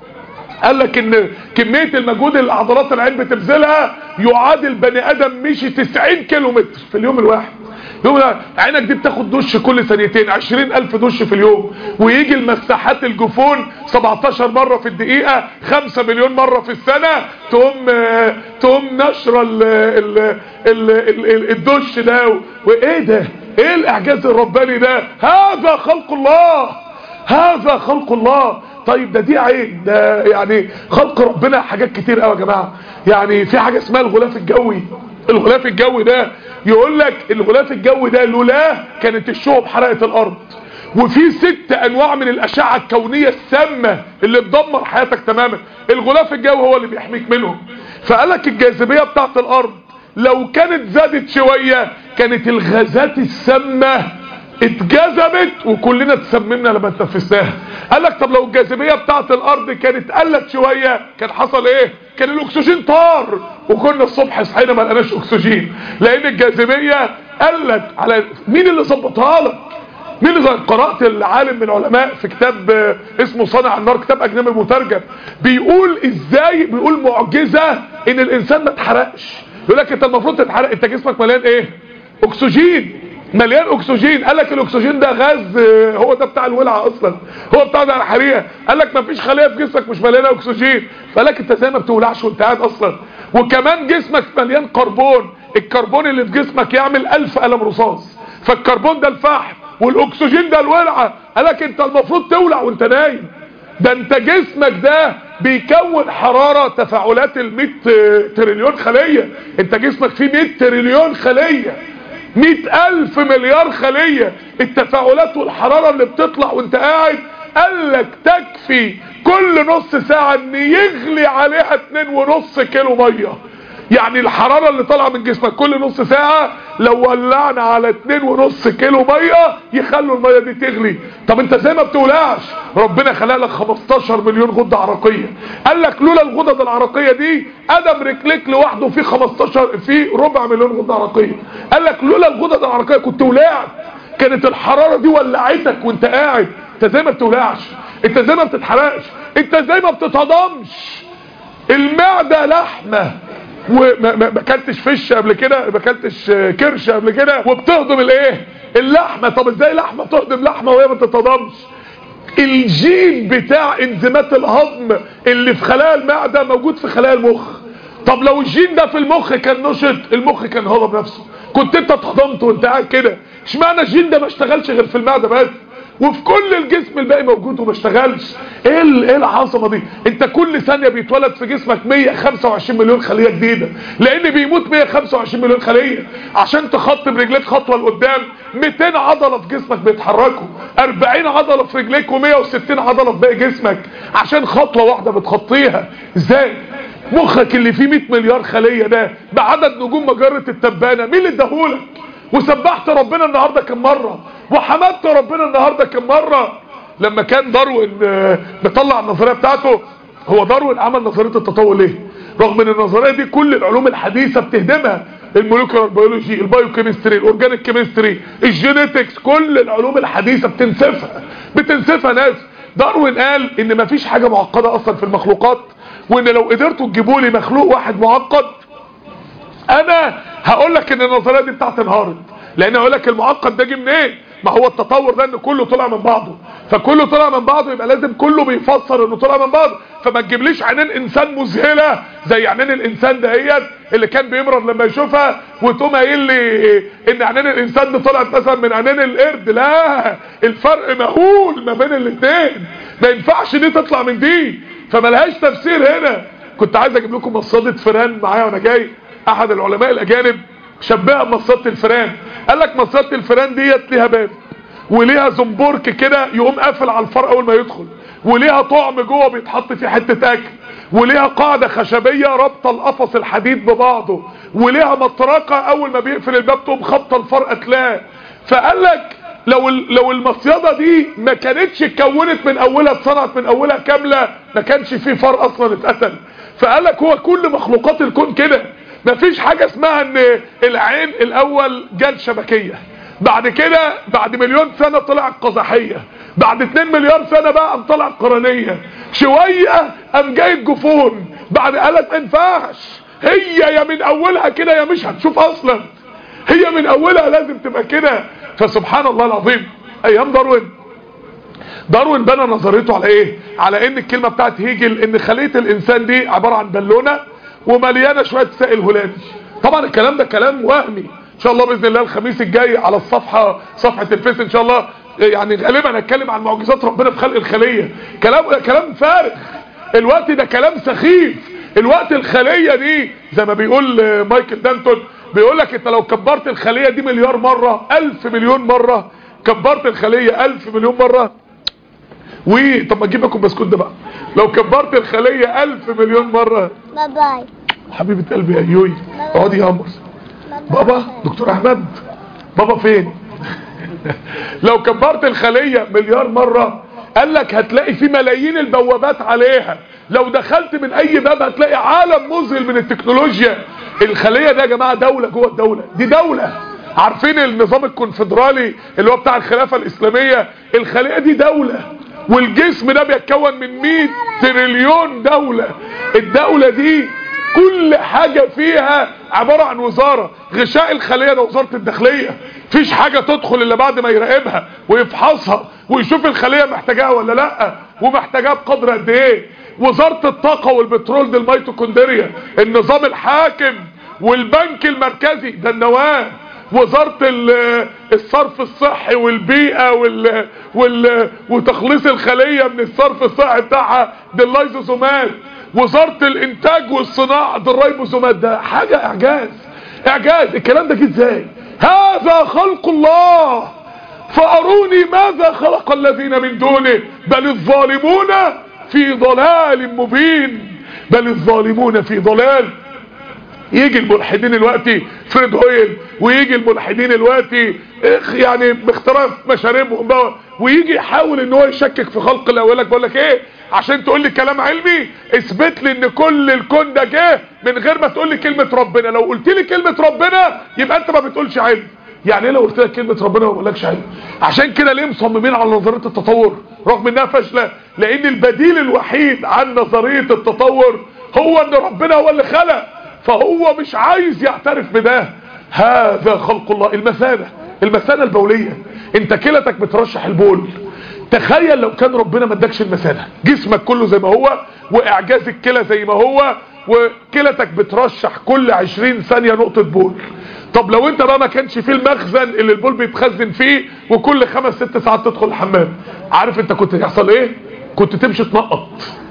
قال لك ان كمية المجهود اللي عضلات العين بتبذلها يعادل بني ادم مشي تسعين كيلو متر في اليوم الواحد. يوم عينك دي بتاخد دش كل ثانيتين، عشرين ألف دش في اليوم. ويجي المساحات الجفون سبعتاشر مرة في الدقيقة، خمسة مليون مرة في السنة. تقوم تقوم نشر ال ال ال ال الدش ده. وايه ده؟ ايه الاعجاز الرباني ده؟ هذا خلق الله، هذا خلق الله. طيب ده دي عين، ده يعني خلق ربنا حاجات كتير قوي يا جماعه. يعني في حاجه اسمها الغلاف الجوي. الغلاف الجوي ده يقول لك الغلاف الجوي ده لولاه كانت الشهب حرقت الارض. وفي ست انواع من الاشعه الكونيه السامه اللي تدمر حياتك تماما. الغلاف الجوي هو اللي بيحميك منهم. فقال لك الجاذبيه بتاعت الارض لو كانت زادت شويه كانت الغازات السامه اتجذبت وكلنا تسممنا لما تنفسناها. قال لك طب لو الجاذبيه بتاعت الارض كانت قلت شويه كان حصل ايه؟ كان الاكسجين طار وكنا الصبح صحينا ما لقناش اكسجين، لان الجاذبيه قلت. على مين اللي ظبطها لك؟ مين اللي قرات العالم من العلماء في كتاب اسمه صانع النار، كتاب اجنبي مترجم، بيقول ازاي، بيقول معجزه ان الانسان ما اتحرقش. يقول لك انت المفروض تتحرق، انت جسمك مليان ايه؟ اكسجين، مليان اكسجين. قال لك الاكسجين ده غاز، هو ده بتاع الولعه اصلا، هو بتاع ده الحريقه. قال لك مفيش خليه في جسمك مش مليانه اكسجين. فقال لك انت زي ما بتولعش وانت قاعد اصلا. وكمان جسمك مليان كربون، الكربون اللي في جسمك يعمل ألف قلم رصاص. فالكربون ده الفحم والاكسجين ده الولعه. قال لك انت المفروض تولع وانت نايم. ده انت جسمك ده بيكون حراره تفاعلات ال مئة تريليون خليه. انت جسمك فيه مئة تريليون خليه، مئة ألف مليار خلية. التفاعلات والحرارة اللي بتطلع وانت قاعد قال لك تكفي كل نص ساعة ان يغلي عليها اتنين ونص كيلو مية. يعني الحرارة اللي طالعة من جسمك كل نص ساعة لو ولعنا على اتنين ونص كيلو مية يخلوا المية دي تغلي. طب انت زي ما بتولعش ربنا خلق لك خمستاشر مليون غدة عرقية. قال لك لولا الغدد العرقية دي ادم رجليك لوحده فيه خمستاشر فيه ربع مليون غدة عرقية. قال لك لولا الغدد العرقية كنت ولعت، كانت الحرارة دي ولعتك وانت قاعد. انت زي ما بتولعش، انت زي ما بتتحرقش، انت زي ما بتتضمش. المعدة لحمة وما ما اكلتش فش قبل كده، ما اكلتش كرش قبل كده وبتهضم الايه اللحمه. طب ازاي لحمه تهضم لحمه وهي ما تتضمش؟ الجين بتاع انزيمات الهضم اللي في خلايا المعده موجود في خلايا المخ. طب لو الجين ده في المخ كان نشط المخ كان هضم نفسه، كنت انت اتهضمت وانت قاعد كده. اشمعنى الجين ده ما اشتغلش غير في المعده بس وفي كل الجسم الباقي موجود وما اشتغلش؟ ايه ايه العظمه دي؟ انت كل ثانيه بيتولد في جسمك مية وخمسة وعشرين مليون خليه جديده، لان بيموت مية وخمسة وعشرين مليون خليه. عشان تخط برجليك خطوه لقدام ميتين عضله في جسمك بيتحركوا، أربعين عضله في رجليك ومية وستين عضله في باقي جسمك عشان خطوه واحده بتخطيها. ازاي؟ مخك اللي فيه مية مليار خليه ده بعدد نجوم مجره التبانه مين اللي اداهولك؟ وسبحت ربنا النهارده كم مره؟ وحمدت ربنا النهارده كم مره؟ لما كان داروين مطلع النظريه بتاعته، هو داروين عمل نظريه التطور ليه؟ رغم ان النظريه دي كل العلوم الحديثه بتهدمها، الموليكولار بيولوجي، البايوكيمستري، الاورجانيك كيمستري، الجينيتكس، كل العلوم الحديثه بتنسفها بتنسفها ناس. داروين قال ان مفيش حاجه معقده اصلا في المخلوقات، وان لو قدرتوا تجيبوا لي مخلوق واحد معقد انا هقول لك ان النظريه دي بتاعت انهارت. لان اقول لك المعقد ده جه منين؟ ما هو التطور ده ان كله طلع من بعضه، فكله طلع من بعضه يبقى لازم كله بيفسر انه طلع من بعضه. فما تجيبليش عينين انسان مذهله زي عينين الانسان دهيت اللي كان بيمرض لما يشوفها وتقوم قايل لي ان عينين الانسان دي طلعت مثلا من عينين القرد. لا، الفرق مهول ما بين الاثنين، ما ينفعش دي تطلع من دي، فملهاش تفسير هنا. كنت عايز اجيب لكم مصاده فران معايا وانا جاي. احد العلماء الاجانب شبهها بمصاده الفران، قال لك مصاده الفران ديت ليها باب وليها زنبرك كده يقوم قافل على الفار اول ما يدخل، وليها طعم جوه بيتحط فيه حته اكل، وليها قاعده خشبيه رابطه القفص الحديد ببعضه، وليها مطرقه اول ما بيقفل الباب تقوم خبطه الفار قتلاه. فقال لك لو لو المصيده دي ما كانتش اتكونت من اولها، اتصنعت من اولها كامله، ما كانش فيه فار اصلا اتقتل. فقال لك هو كل مخلوقات الكون كده، مفيش حاجه اسمها ان العين الاول جال شبكيه، بعد كده بعد مليون سنه طلعت قزحيه، بعد اتنين مليار سنه بقى قام طلعت قرنيه، شويه قام جاي الجفون، بعد قالت ما ينفعش، هي يا من اولها كده يا مش هتشوف اصلا، هي من اولها لازم تبقى كده. فسبحان الله العظيم ايام داروين، داروين بنى نظريته على ايه؟ على ان الكلمه بتاعت هيجل ان خليه الانسان دي عباره عن بالونه ومليانه شويه سائل هلامي. طبعا الكلام ده كلام وهمي. ان شاء الله باذن الله الخميس الجاي على الصفحه صفحه الفيس ان شاء الله يعني غالبا هتكلم عن معجزات ربنا في خلق الخليه. كلام كلام فارغ، الوقت ده كلام سخيف. الوقت الخليه دي زي ما بيقول مايكل دانتون، بيقول لك انت لو كبرت الخليه دي مليار مره، ألف مليون مره، كبرت الخليه ألف مليون مره. وي طب ما تجيب لكم بسكوت ده بقى. لو كبرت الخليه ألف مليون مره. باي باي حبيبه قلبي يا يوي، اقعدي يا قمر. بابا دكتور احمد، بابا فين؟ لو كبرت الخليه مليار مره قال لك هتلاقي في ملايين البوابات عليها، لو دخلت من اي باب هتلاقي عالم مذهل من التكنولوجيا. الخليه ده يا جماعه دوله جوه الدوله دي، دوله. عارفين النظام الكونفدرالي اللي هو بتاع الخلافه الاسلاميه؟ الخليه دي دوله، والجسم ده بيتكون من مية تريليون دوله. الدوله دي كل حاجة فيها عبارة عن وزارة. غشاء الخلية ده وزارة الداخلية، مفيش حاجة تدخل الا بعد ما يراقبها ويفحصها ويشوف الخلية محتاجاها ولا لا، ومحتاجاها بقدر قد ايه. وزارة الطاقة والبترول دي الميتوكوندريا، النظام الحاكم والبنك المركزي ده النواة. وزارة الصرف الصحي والبيئة وال... وال... وتخليص الخلية من الصرف الصحي بتاعها ده اللايزوزومات. وزارة الانتاج والصناعة ده الريبوزومات. ده حاجة اعجاز اعجاز. الكلام ده جه ازاي؟ هذا خلق الله فاروني ماذا خلق الذين من دونه بل الظالمون في ضلال مبين. بل الظالمون في ضلال يجي الملحدين دلوقتي فريد هويل، ويجي الملحدين دلوقتي يعني باختراف مشاربهم بقى، ويجي يحاول ان هو يشكك في خلق الله. يقول لك بقول لك ايه، عشان تقول لي كلام علمي اثبت لي ان كل الكون ده جه من غير ما تقول لي كلمه ربنا. لو قلت لي كلمه ربنا يبقى انت ما بتقولش علم. يعني ايه لو قلت لك كلمه ربنا ما بقولكش علم؟ عشان كده ليه مصممين على نظريه التطور رغم انها فاشله؟ لان البديل الوحيد عن نظريه التطور هو ان ربنا هو اللي خلق، فهو مش عايز يعترف بده. هذا خلق الله. المثانه المثانه البوليه، انت كلتك بترشح البول. تخيل لو كان ربنا ما ادكش المثانه، جسمك كله زي ما هو واعجاز الكلى زي ما هو وكلتك بترشح كل عشرين ثانيه نقطه بول. طب لو انت بقى ما كانش فيه المخزن اللي البول بيتخزن فيه وكل خمس ست ساعات تدخل الحمام، عارف انت كنت هيحصل ايه؟ كنت تمشي تنقط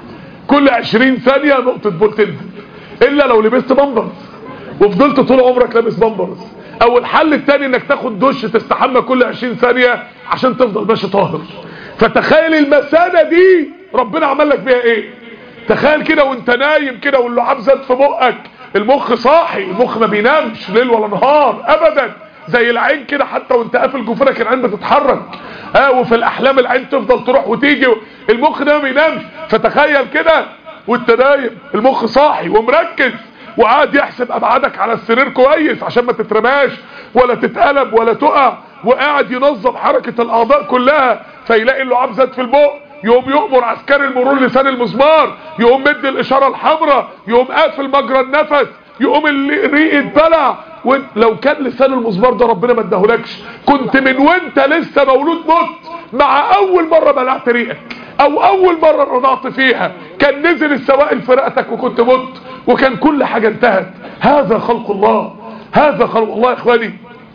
كل عشرين ثانيه نقطه بول تنزل، الا لو لبست بامبرز وفضلت طول عمرك لابس بامبرز. او الحل التاني انك تاخد دش تستحمى كل عشرين ثانيه عشان تفضل ماشي طاهر. فتخيل المثانه دي ربنا عمل لك بيها ايه. تخيل كده وانت نايم كده واللعاب زاد في بقك، المخ صاحي، المخ ما بينامش ليل ولا نهار ابدا، زي العين كده حتى وانت قافل جفرك العين بتتحرك، اه وفي الاحلام العين تفضل تروح وتيجي، المخ ده ما بينامش. فتخيل كده وانت نايم المخ صاحي ومركز وقاعد يحسب ابعادك على السرير كويس عشان ما تترماش ولا تتقلب ولا تقع، وقاعد ينظم حركة الاعضاء كلها. فيلاقي اللعاب زاد في البق، يقوم يؤمر عسكري المرور لسان المسمار، يقوم مد الاشارة الحمراء، يقوم قافل مجرى النفس، يقوم الريق يتبلع. لو كان لسان المسمار ده ربنا ما اداهولكش كنت من وانت لسه مولود مت مع اول مرة بلعت ريقك او اول مرة رضعت فيها، كان نزل السوائل في رئتك وكنت مت وكان كل حاجة انتهت. هذا خلق الله، هذا خلق الله يا اخواني.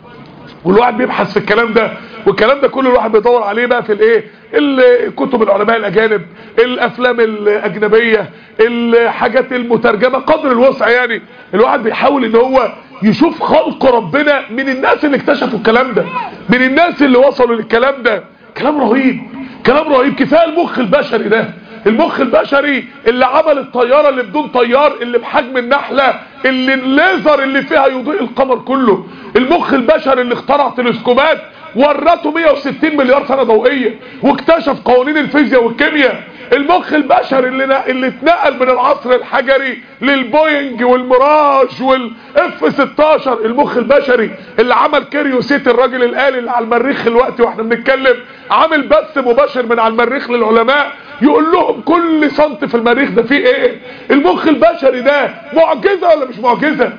والواحد بيبحث في الكلام ده، والكلام ده كل الواحد بيدور عليه بقى في الايه، الكتب العلماء الاجانب، الافلام الاجنبيه، الحاجات المترجمه قدر الوسع. يعني الواحد بيحاول ان هو يشوف خلق ربنا من الناس اللي اكتشفوا الكلام ده، من الناس اللي وصلوا للكلام ده. كلام رهيب، كلام رهيب. كفايه المخ البشري ده، المخ البشري اللي عمل الطياره اللي بدون طيار، اللي بحجم النحله، اللي الليزر اللي فيها يضيء القمر كله، المخ البشري اللي اخترع تلسكوبات ورته مية وستين مليار سنه ضوئيه واكتشف قوانين الفيزياء والكيمياء، المخ البشري اللي اللي اتنقل من العصر الحجري للبوينج والميراج والاف ستاشر، المخ البشري اللي عمل كيريوسيتي الراجل الآلي اللي على المريخ دلوقتي واحنا بنتكلم، عامل بث مباشر من على المريخ للعلماء يقول لهم كل سنت في المريخ ده فيه ايه. المخ البشري ده معجزه ولا مش معجزه؟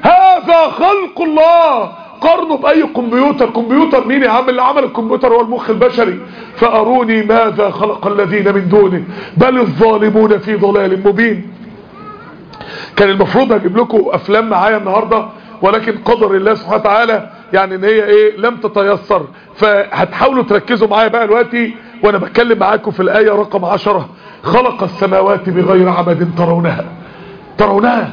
هذا خلق الله. قارنوا باي كمبيوتر. كمبيوتر مين يا عم؟ اللي عمل الكمبيوتر هو المخ البشري. فاروني ماذا خلق الذين من دونه بل الظالمون في ضلال مبين. كان المفروض اجيب لكم افلام معايا النهارده، ولكن قدر الله سبحانه وتعالى يعني ان هي ايه لم تتيسر. فهتحاولوا تركزوا معايا بقى دلوقتي وانا بتكلم معاكم في الايه رقم عشرة. خلق السماوات بغير عمد ترونها. ترونها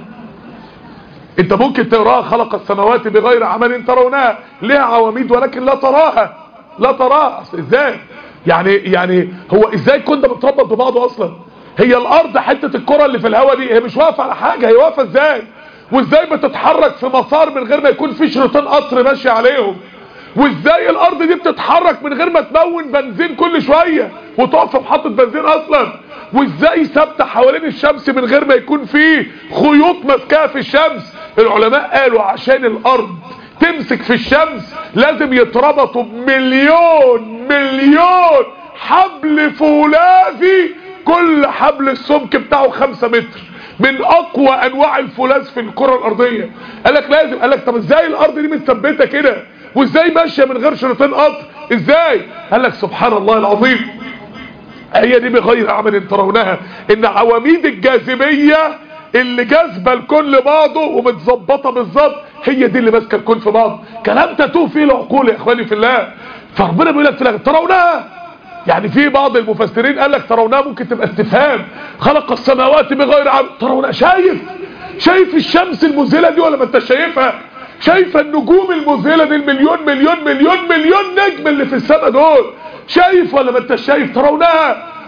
انت ممكن تقراها خلق السماوات بغير عمد ترونها، ليها عواميد ولكن لا تراها. لا تراها ازاي؟ يعني يعني هو ازاي كنا بتربط ببعضه اصلا؟ هي الارض حته الكره اللي في الهواء دي هي مش واقفه على حاجه، هي واقفه ازاي؟ وازاي بتتحرك في مسار من غير ما يكون في شريطين قطر ماشي عليهم؟ وازاي الارض دي بتتحرك من غير ما تمون بنزين كل شويه وتقف في محطه بنزين اصلا؟ وازاي ثابته حوالين الشمس من غير ما يكون فيه خيوط ماسكاها في الشمس؟ العلماء قالوا عشان الارض تمسك في الشمس لازم يتربطوا بمليون مليون حبل فولاذي، كل حبل السمك بتاعه خمسة متر، من اقوى انواع الفولاذ في الكره الارضيه. قال لك لازم. قال لك طب ازاي الارض دي متثبته كده وازاي ماشيه من غير شريطين قطر ازاي؟ قال لك سبحان الله العظيم، هي دي بغير عمل ترونها، ان عواميد الجاذبيه اللي جاذبه الكون لبعضه ومتظبطه بالظبط هي دي اللي ماسكه الكون في بعض. كلام تتوه فيه العقول يا اخواني في الله. فربنا بيقول لك في الاخر ترونها. يعني في بعض المفسرين قال لك ترونها ممكن تبقى استفهام. خلق السماوات بغير عمد ترونها. شايف شايف الشمس المذهله دي ولا ما انت شايفها؟ شايف النجوم المذهله دي المليون مليون مليون مليون نجم اللي في السماء دول؟ شايف ولا ما انت شايف؟ ترونها.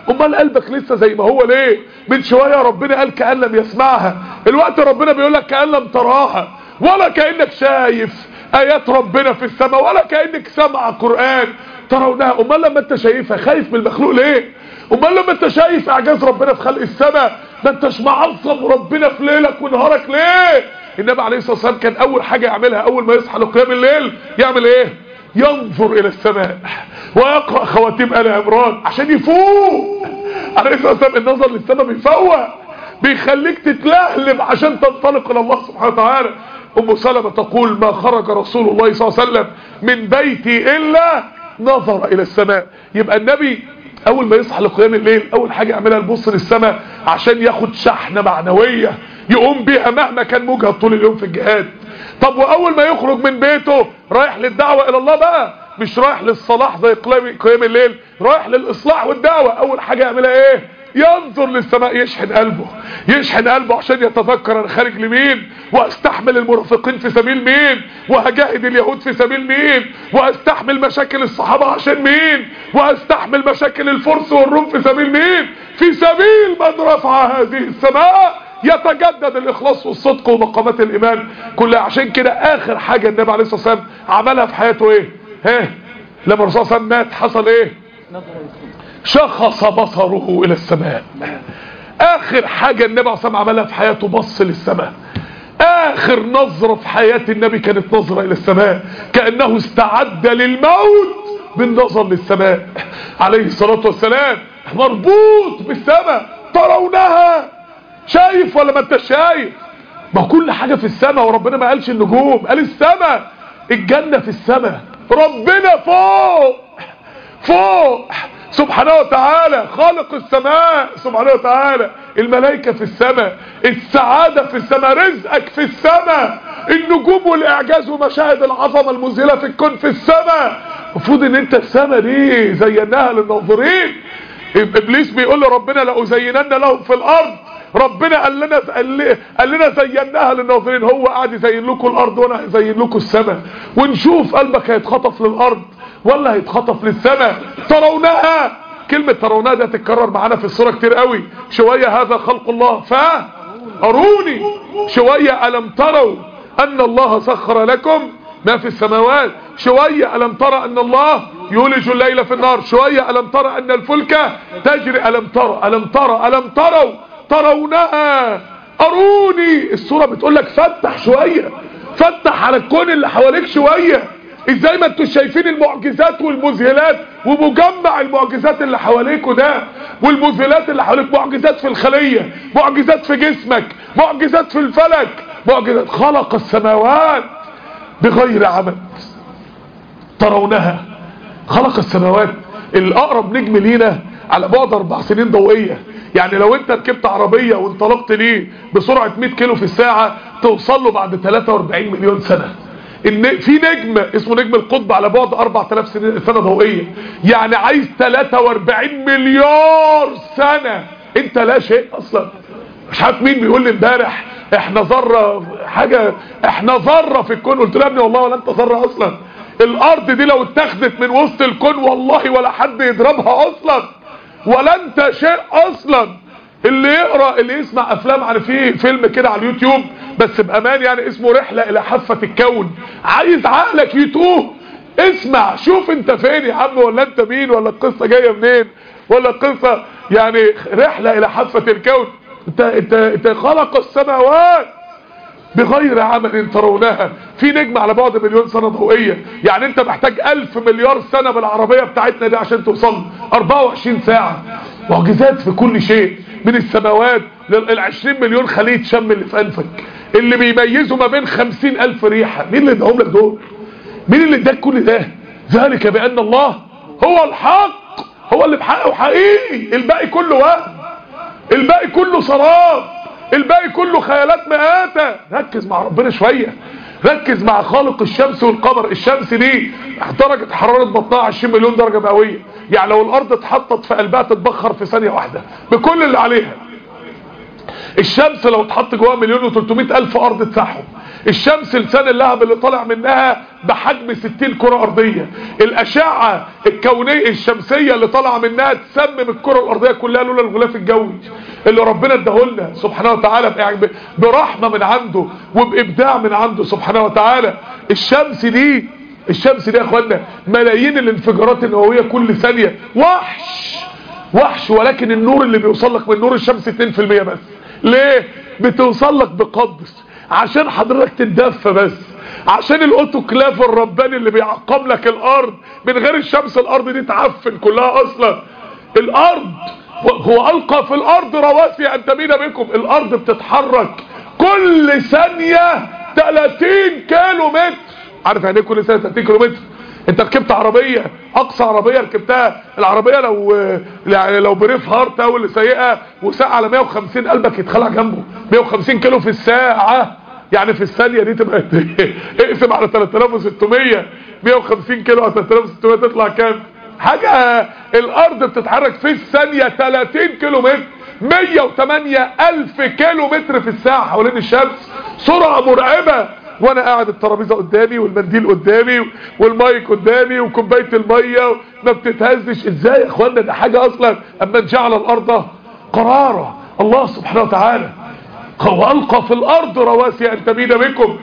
امال قلبك لسه زي ما هو ليه؟ من شويه ربنا قال كأن لم يسمعها، الوقت ربنا بيقول لك كأن لم تراها، ولا كأنك شايف ايات ربنا في السماء، ولا كأنك سمع قرآن ترونها. امال لما انت شايفها خايف من المخلوق ليه؟ امال لما انت شايف اعجاز ربنا في خلق السماء ما انتش معظم ربنا في ليلك ونهارك ليه؟ النبي عليه الصلاه والسلام كان اول حاجه يعملها اول ما يصحى لقيام الليل يعمل ايه؟ ينظر الى السماء ويقرأ خواتيم آل عمران عشان يفوق. عليه الصلاه والسلام النظر للسماء بيفوق، بيخليك تتلهلب عشان تنطلق الى الله سبحانه وتعالى. ام سلمة تقول ما خرج رسول الله صلى الله عليه وسلم من بيتي الا نظر الى السماء. يبقى النبي اول ما يصحى لقيام الليل اول حاجه يعملها يبص للسماء عشان ياخد شحنه معنويه يقوم بيها مهما كان مجهد طول اليوم في الجهاد. طب واول ما يخرج من بيته رايح للدعوه الى الله بقى، مش رايح للصلاح زي قيام الليل، رايح للاصلاح والدعوه. اول حاجه يعملها ايه؟ ينظر للسماء، يشحن قلبه يشحن قلبه عشان يتذكر انا خارج لمين، واستحمل المرافقين في سبيل مين، وهجاهد اليهود في سبيل مين، واستحمل مشاكل الصحابه عشان مين، واستحمل مشاكل الفرس والروم في سبيل مين، في سبيل من رفع هذه السماء. يتجدد الاخلاص والصدق ومقامات الايمان كلها. عشان كده اخر حاجه النبي عليه الصلاه والسلام عملها في حياته ايه؟ ها لما الرسول صلى الله عليه وسلم مات حصل ايه؟ شخص بصره الى السماء. اخر حاجة النبي عليه الصلاة والسلام عملها في حياته بص للسماء. اخر نظرة في حياة النبي كانت نظرة الى السماء، كأنه استعد للموت بالنظر للسماء عليه الصلاة والسلام. مربوط بالسماء ترونها. شايف ولا ما انت شايف؟ ما كل حاجة في السماء، وربنا ما قالش النجوم، قال السماء. الجنة في السماء، ربنا فوق فوق سبحانه وتعالى، خالق السماء سبحانه وتعالى. الملائكة في السماء، السعادة في السماء، رزقك في السماء، النجوم والاعجاز ومشاهد العظمة المذهلة في الكون في السماء. المفروض ان انت السماء دي زيناها للناظرين. ابليس بيقول لربنا لأزينن لهم في الارض، ربنا قال لنا قال لنا زيناها للناظرين. هو قاعد يزين لكم الارض وانا هزين لكم السماء، ونشوف قلبك هيتخطف للارض ولا هيتخطف للسماء. ترونها، كلمة ترونها ده تتكرر معانا في السورة كتير قوي. شوية هذا خلق الله فأروني، شوية ألم تروا أن الله سخر لكم ما في السماوات، شوية ألم ترى أن الله يولج الليل في النار، شوية ألم ترى أن الفلك تجري، ألم ترى ألم ترى ألم تروا ترونها أروني. السورة بتقول لك فتح شوية، فتح على الكون اللي حواليك شوية. ازاي ما انتوا شايفين المعجزات والمذهلات ومجمع المعجزات اللي حواليكوا ده والمذهلات اللي حواليك، معجزات في الخلية، معجزات في جسمك، معجزات في الفلك، معجزات. خلق السماوات بغير عمد ترونها، خلق السماوات. الاقرب نجم لينا على بعد اربع سنين ضوئية. يعني لو انت ركبت عربية وانطلقت ليه بسرعة مية كيلو في الساعة توصل له بعد ثلاثة واربعين مليون سنة. ان في نجم اسمه نجم القطب على بعد اربعة الاف سنة ضوئية، يعني عايز ثلاثة واربعين مليار سنة. انت لا شيء اصلا. مش عارف مين بيقول لي امبارح احنا ذره حاجه، احنا ذره في الكون. قلت له يا ابني والله ولا انت ذره اصلا. الارض دي لو اتخذت من وسط الكون والله ولا حد يضربها اصلا، ولا انت شيء اصلا. اللي يقرأ اللي يسمع افلام، عن في فيلم كده على اليوتيوب بس بامان يعني اسمه رحلة الى حافة الكون. عايز عقلك يتوه اسمع شوف انت فين يا عم، ولا انت مين، ولا القصة جاية منين، ولا القصة يعني رحلة الى حافة الكون. انت انت انت خلق السماوات بغير عمل ترونها. في نجم على بعد مليون سنة ضوئية، يعني انت محتاج الف مليار سنة بالعربية بتاعتنا دي عشان توصل اربعة وعشرين ساعة. معجزات في كل شيء، من السماوات للعشرين مليون خلية شم اللي في انفك، اللي بيميزوا ما بين خمسين الف ريحة. مين اللي اداهم لك دول؟ مين اللي اداك كل ده؟ ذلك بان الله هو الحق، هو اللي بحقه حقيقي. الباقي كله وهم، الباقي كله سراب، الباقي كله خيالات مآتة. ركز مع ربنا شوية، ركز مع خالق الشمس والقمر. الشمس دي درجة حرارة بطنها عشرين مليون درجة مئوية، يعني لو الارض اتحطت في قلبها تتبخر في ثانية واحدة بكل اللي عليها. الشمس لو اتحط جواها مليون وتلتمائة الف ارض تسحب. الشمس لسان اللهب اللي طالع منها بحجم ستين كرة ارضية. الاشعة الكونية الشمسية اللي طالعة منها تسمم الكرة الارضية كلها لولا الغلاف الجوي اللي ربنا اداهولنا سبحانه وتعالى برحمة من عنده وبابداع من عنده سبحانه وتعالى. الشمس دي الشمس دي يا اخوانا ملايين الانفجارات النووية كل ثانية. وحش وحش، ولكن النور اللي بيوصل لك من نور الشمس اتنين في المية بس. ليه؟ بتوصل لك بقدر عشان حضرتك تتدفى بس، عشان الاوتوكلاف الرباني اللي بيعقم لك الارض. من غير الشمس الارض دي تعفن كلها اصلا. الارض هو القى في الارض رواسي ان تميد بكم. الارض بتتحرك كل ثانية تلاتين كيلو متر. عارف يعني ايه كل ثانية تلاتين كيلو متر؟ انت ركبت عربية، اقصى عربية ركبتها العربية لو يعني لو بريف هارت او اللي سايقها وساعة على مية وخمسين قلبك يتخلع جنبه. مية وخمسين كيلو في الساعة، يعني في الثانية دي تبقى اقسم على تلاتة آلاف وستمية. مية وخمسين كيلو على تلاتة آلاف وستمية تطلع كام؟ حاجة. الارض بتتحرك في الثانية تلاتين كيلو متر، مية وتمانية الف كيلو متر في الساعة حوالين الشمس. سرعة مرعبة. وانا قاعد الترابيزه قدامي والمنديل قدامي والمايك قدامي وكوبايه الميه ما بتتهزش. ازاي يا اخوانا؟ ده حاجه اصلا. اما جعل الارض قرارا الله سبحانه وتعالى والقى في الارض رواسي ان تميد بكم.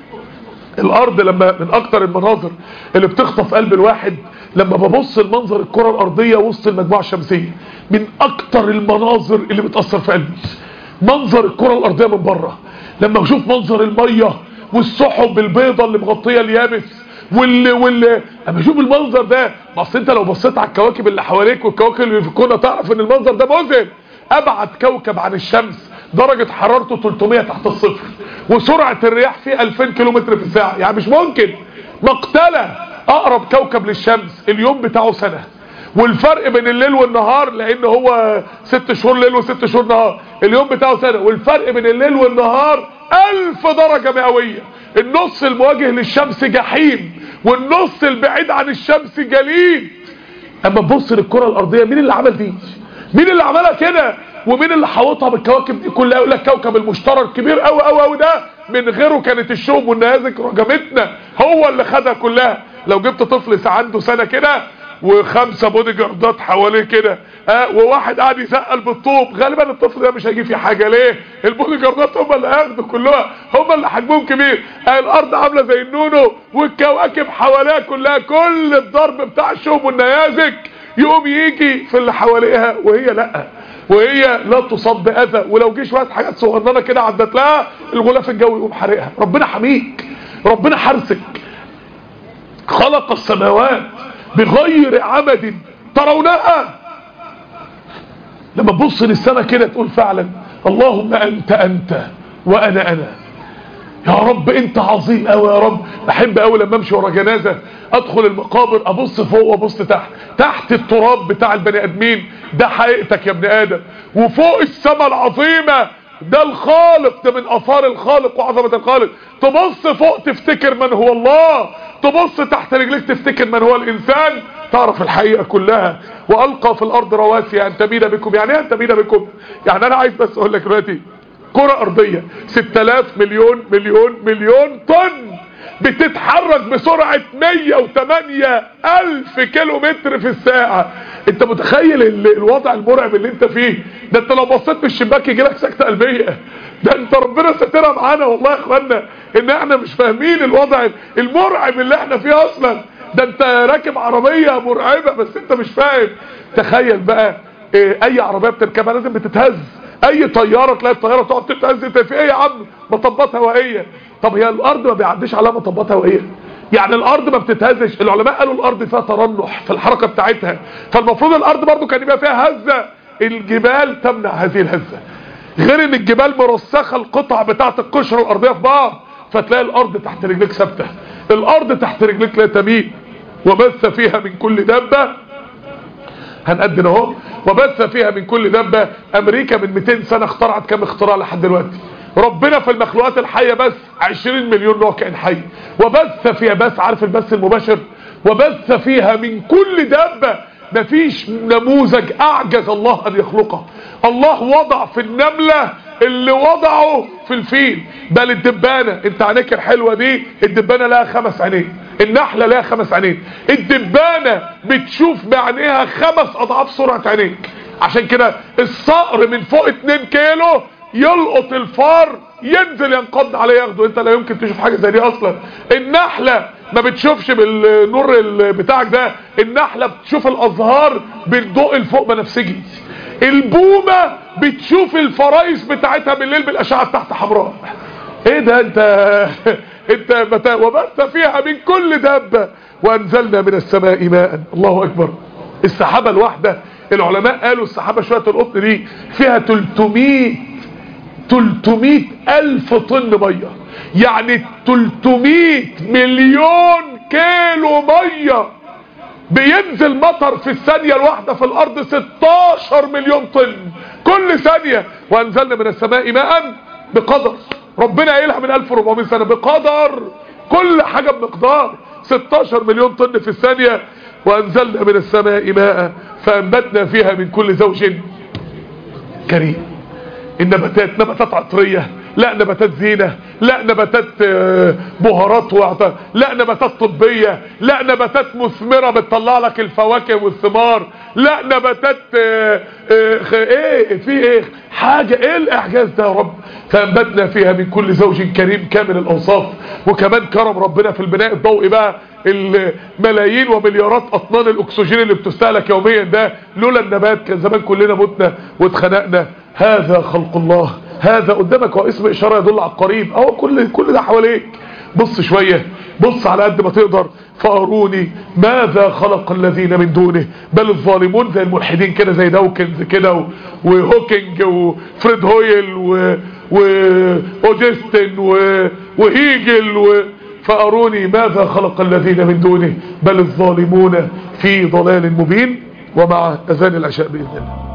الارض لما من اكتر المناظر اللي بتخطف قلب الواحد لما ببص المنظر الكره الارضيه وسط المجموعه الشمسيه، من اكتر المناظر اللي بتاثر في قلبي منظر الكره الارضيه من بره. لما بشوف منظر الميه والسحب البيضة اللي مغطية اليابس واللي واللي اما اشوف المنظر ده. اصل انت لو بصيت على الكواكب اللي حواليك والكواكب اللي في الكون تعرف ان المنظر ده مذهل. ابعد كوكب عن الشمس درجة حرارته تلتمية تحت الصفر، وسرعة الرياح فيه الفين كيلو متر في الساعة. يعني مش ممكن. مقتلة. اقرب كوكب للشمس اليوم بتاعه سنة، والفرق بين الليل والنهار لان هو ست شهور ليل وست شهور نهار، اليوم بتاعه سنة، والفرق بين الليل والنهار الف درجة مئوية. النص المواجه للشمس جحيم والنص البعيد عن الشمس جليد. اما تبص للكرة الارضية، مين اللي عمل دي؟ مين اللي عملها كده؟ ومين اللي حوطها بالكواكب دي كلها؟ يقول لك كوكب المشتري الكبير قوي قوي قوي ده من غيره كانت الشوب والنيازك رجمتنا. هو اللي خدها كلها. لو جبت طفل عنده سنة كده وخمسة بودي جاردات حواليه كده اه وواحد قاعد يسقل بالطوب، غالبا الطفل ده مش هيجي فيه حاجة. ليه؟ البودي جاردات هم اللي هياخدوا كلها، هم اللي حجمهم كبير. اه الارض عاملة زي النونو والكواكب حواليها كلها كل الضرب بتاع الشوب والنيازك يقوم يجي في اللي حواليها وهي لا، وهي لا تصاب باذى. ولو جه شويه حاجات صغننه كده عدت لها الغلاف الجوي يقوم حرقها. ربنا حميك، ربنا حارسك. خلق السماوات بغير عمد ترونها. لما تبص للسماء كده تقول فعلا اللهم انت انت وانا انا. يا رب انت عظيم قوي يا رب. بحب قوي لما امشي ورا جنازه ادخل المقابر ابص فوق وابص تحت. تحت التراب بتاع البني ادمين ده حقيقتك يا ابن ادم، وفوق السماء العظيمه ده الخالق، ده من اثار الخالق وعظمه الخالق. تبص فوق تفتكر من هو الله، تبص تحت رجليك تفتكر من هو الانسان، تعرف الحقيقه كلها. والقى في الارض رواسي ان تميد بكم. يعني ايه ان تميد بكم؟ يعني انا عايز بس اقول لك دلوقتي كره ارضيه ستة آلاف مليون مليون مليون طن بتتحرك بسرعه مية وتمانية الف كيلو متر في الساعه. انت متخيل الوضع المرعب اللي انت فيه ده؟ انت لو بصيت من الشباك يجي لك سكته قلبيه. ده انت ربنا سترها معانا والله يا اخوانا ان احنا مش فاهمين الوضع المرعب اللي احنا فيه اصلا. ده انت راكب عربيه مرعبه بس انت مش فاهم. تخيل بقى ايه، اي عربيه بتركبها لازم بتتهز. اي طياره تلاقي الطياره تقعد تتهز. انت في ايه يا عم؟ مطبات هوائيه. طب هي الارض ما بيعديش عليها مطبات هوائيه؟ يعني الارض ما بتتهزش. العلماء قالوا الارض فيها ترنح في الحركه بتاعتها، فالمفروض الارض برضو كان يبقى فيها هزه. الجبال تمنع هذه الهزه، غير ان الجبال مرسخه القطع بتاعت القشره الارضيه في بعض، فتلاقي الارض تحت رجليك ثابته. الارض تحت رجليك لا تميل. وبث فيها من كل دابه، هنقدم اهو، وبث فيها من كل دابه. امريكا من مئتين سنه اخترعت كام اختراع لحد دلوقتي؟ ربنا في المخلوقات الحيه بس عشرين مليون نوع كائن حي. وبث فيها بس، عارف البث المباشر؟ وبث فيها من كل دابه. مفيش نموذج اعجز الله ان يخلقه. الله وضع في النمله اللي وضعه في الفيل. بل الدبانة، انت عينيك الحلوة دي الدبانة لها خمس عينين، النحلة لها خمس عينين، الدبانة بتشوف بعينيها خمس اضعاف سرعة عينيك. عشان كده الصقر من فوق اتنين كيلو يلقط الفار ينزل ينقض عليه ياخده، انت لا يمكن تشوف حاجة زي دي اصلا. النحلة ما بتشوفش بالنور بتاعك ده، النحلة بتشوف الازهار بالضوء الفوق بنفسجي. البومة بتشوف الفرايس بتاعتها بالليل بالاشعة تحت حمراء. ايه ده انت انت متى وبث فيها من كل دابة وانزلنا من السماء ماء. الله اكبر. السحابة الواحدة العلماء قالوا السحابة شوية القطن دي فيها تلتمية تلتمية الف طن مية، يعني تلتمية مليون كيلو مية. بينزل مطر في الثانية الواحدة في الارض ستاشر مليون طن كل ثانية. وانزلنا من السماء ماء بقدر، ربنا قايلها من الف واربعمية سنة بقدر، كل حاجة بمقدار. ستاشر مليون طن في الثانية. وانزلنا من السماء ماء فانبتنا فيها من كل زوج كريم. النباتات نباتات عطرية، لا نباتات زينة، لا نباتات بهارات وعطر، لا نباتات طبية، لا نباتات مثمرة بتطلع لك الفواكه والثمار، لا نباتات اه اه ايه في ايه حاجة. ايه الاعجاز ده يا رب؟ فانبتنا فيها من كل زوج كريم كامل الاوصاف. وكمان كرم ربنا في البناء الضوئي بقى، الملايين ومليارات اطنان الاكسجين اللي بتستهلك يوميا ده لولا النبات كان زمان كلنا متنا واتخنقنا. هذا خلق الله، هذا قدامك هو اسم اشاره يدل على القريب، اهو كل كل ده حواليك. بص شويه، بص على قد ما تقدر. فاروني ماذا خلق الذين من دونه بل الظالمون. زي الملحدين كده، زي داوكنز كده وهوكينج وفريد هويل واوجستن وهيجل و فاروني ماذا خلق الذين من دونه بل الظالمون في ضلال مبين. ومع اذان العشاء باذن الله.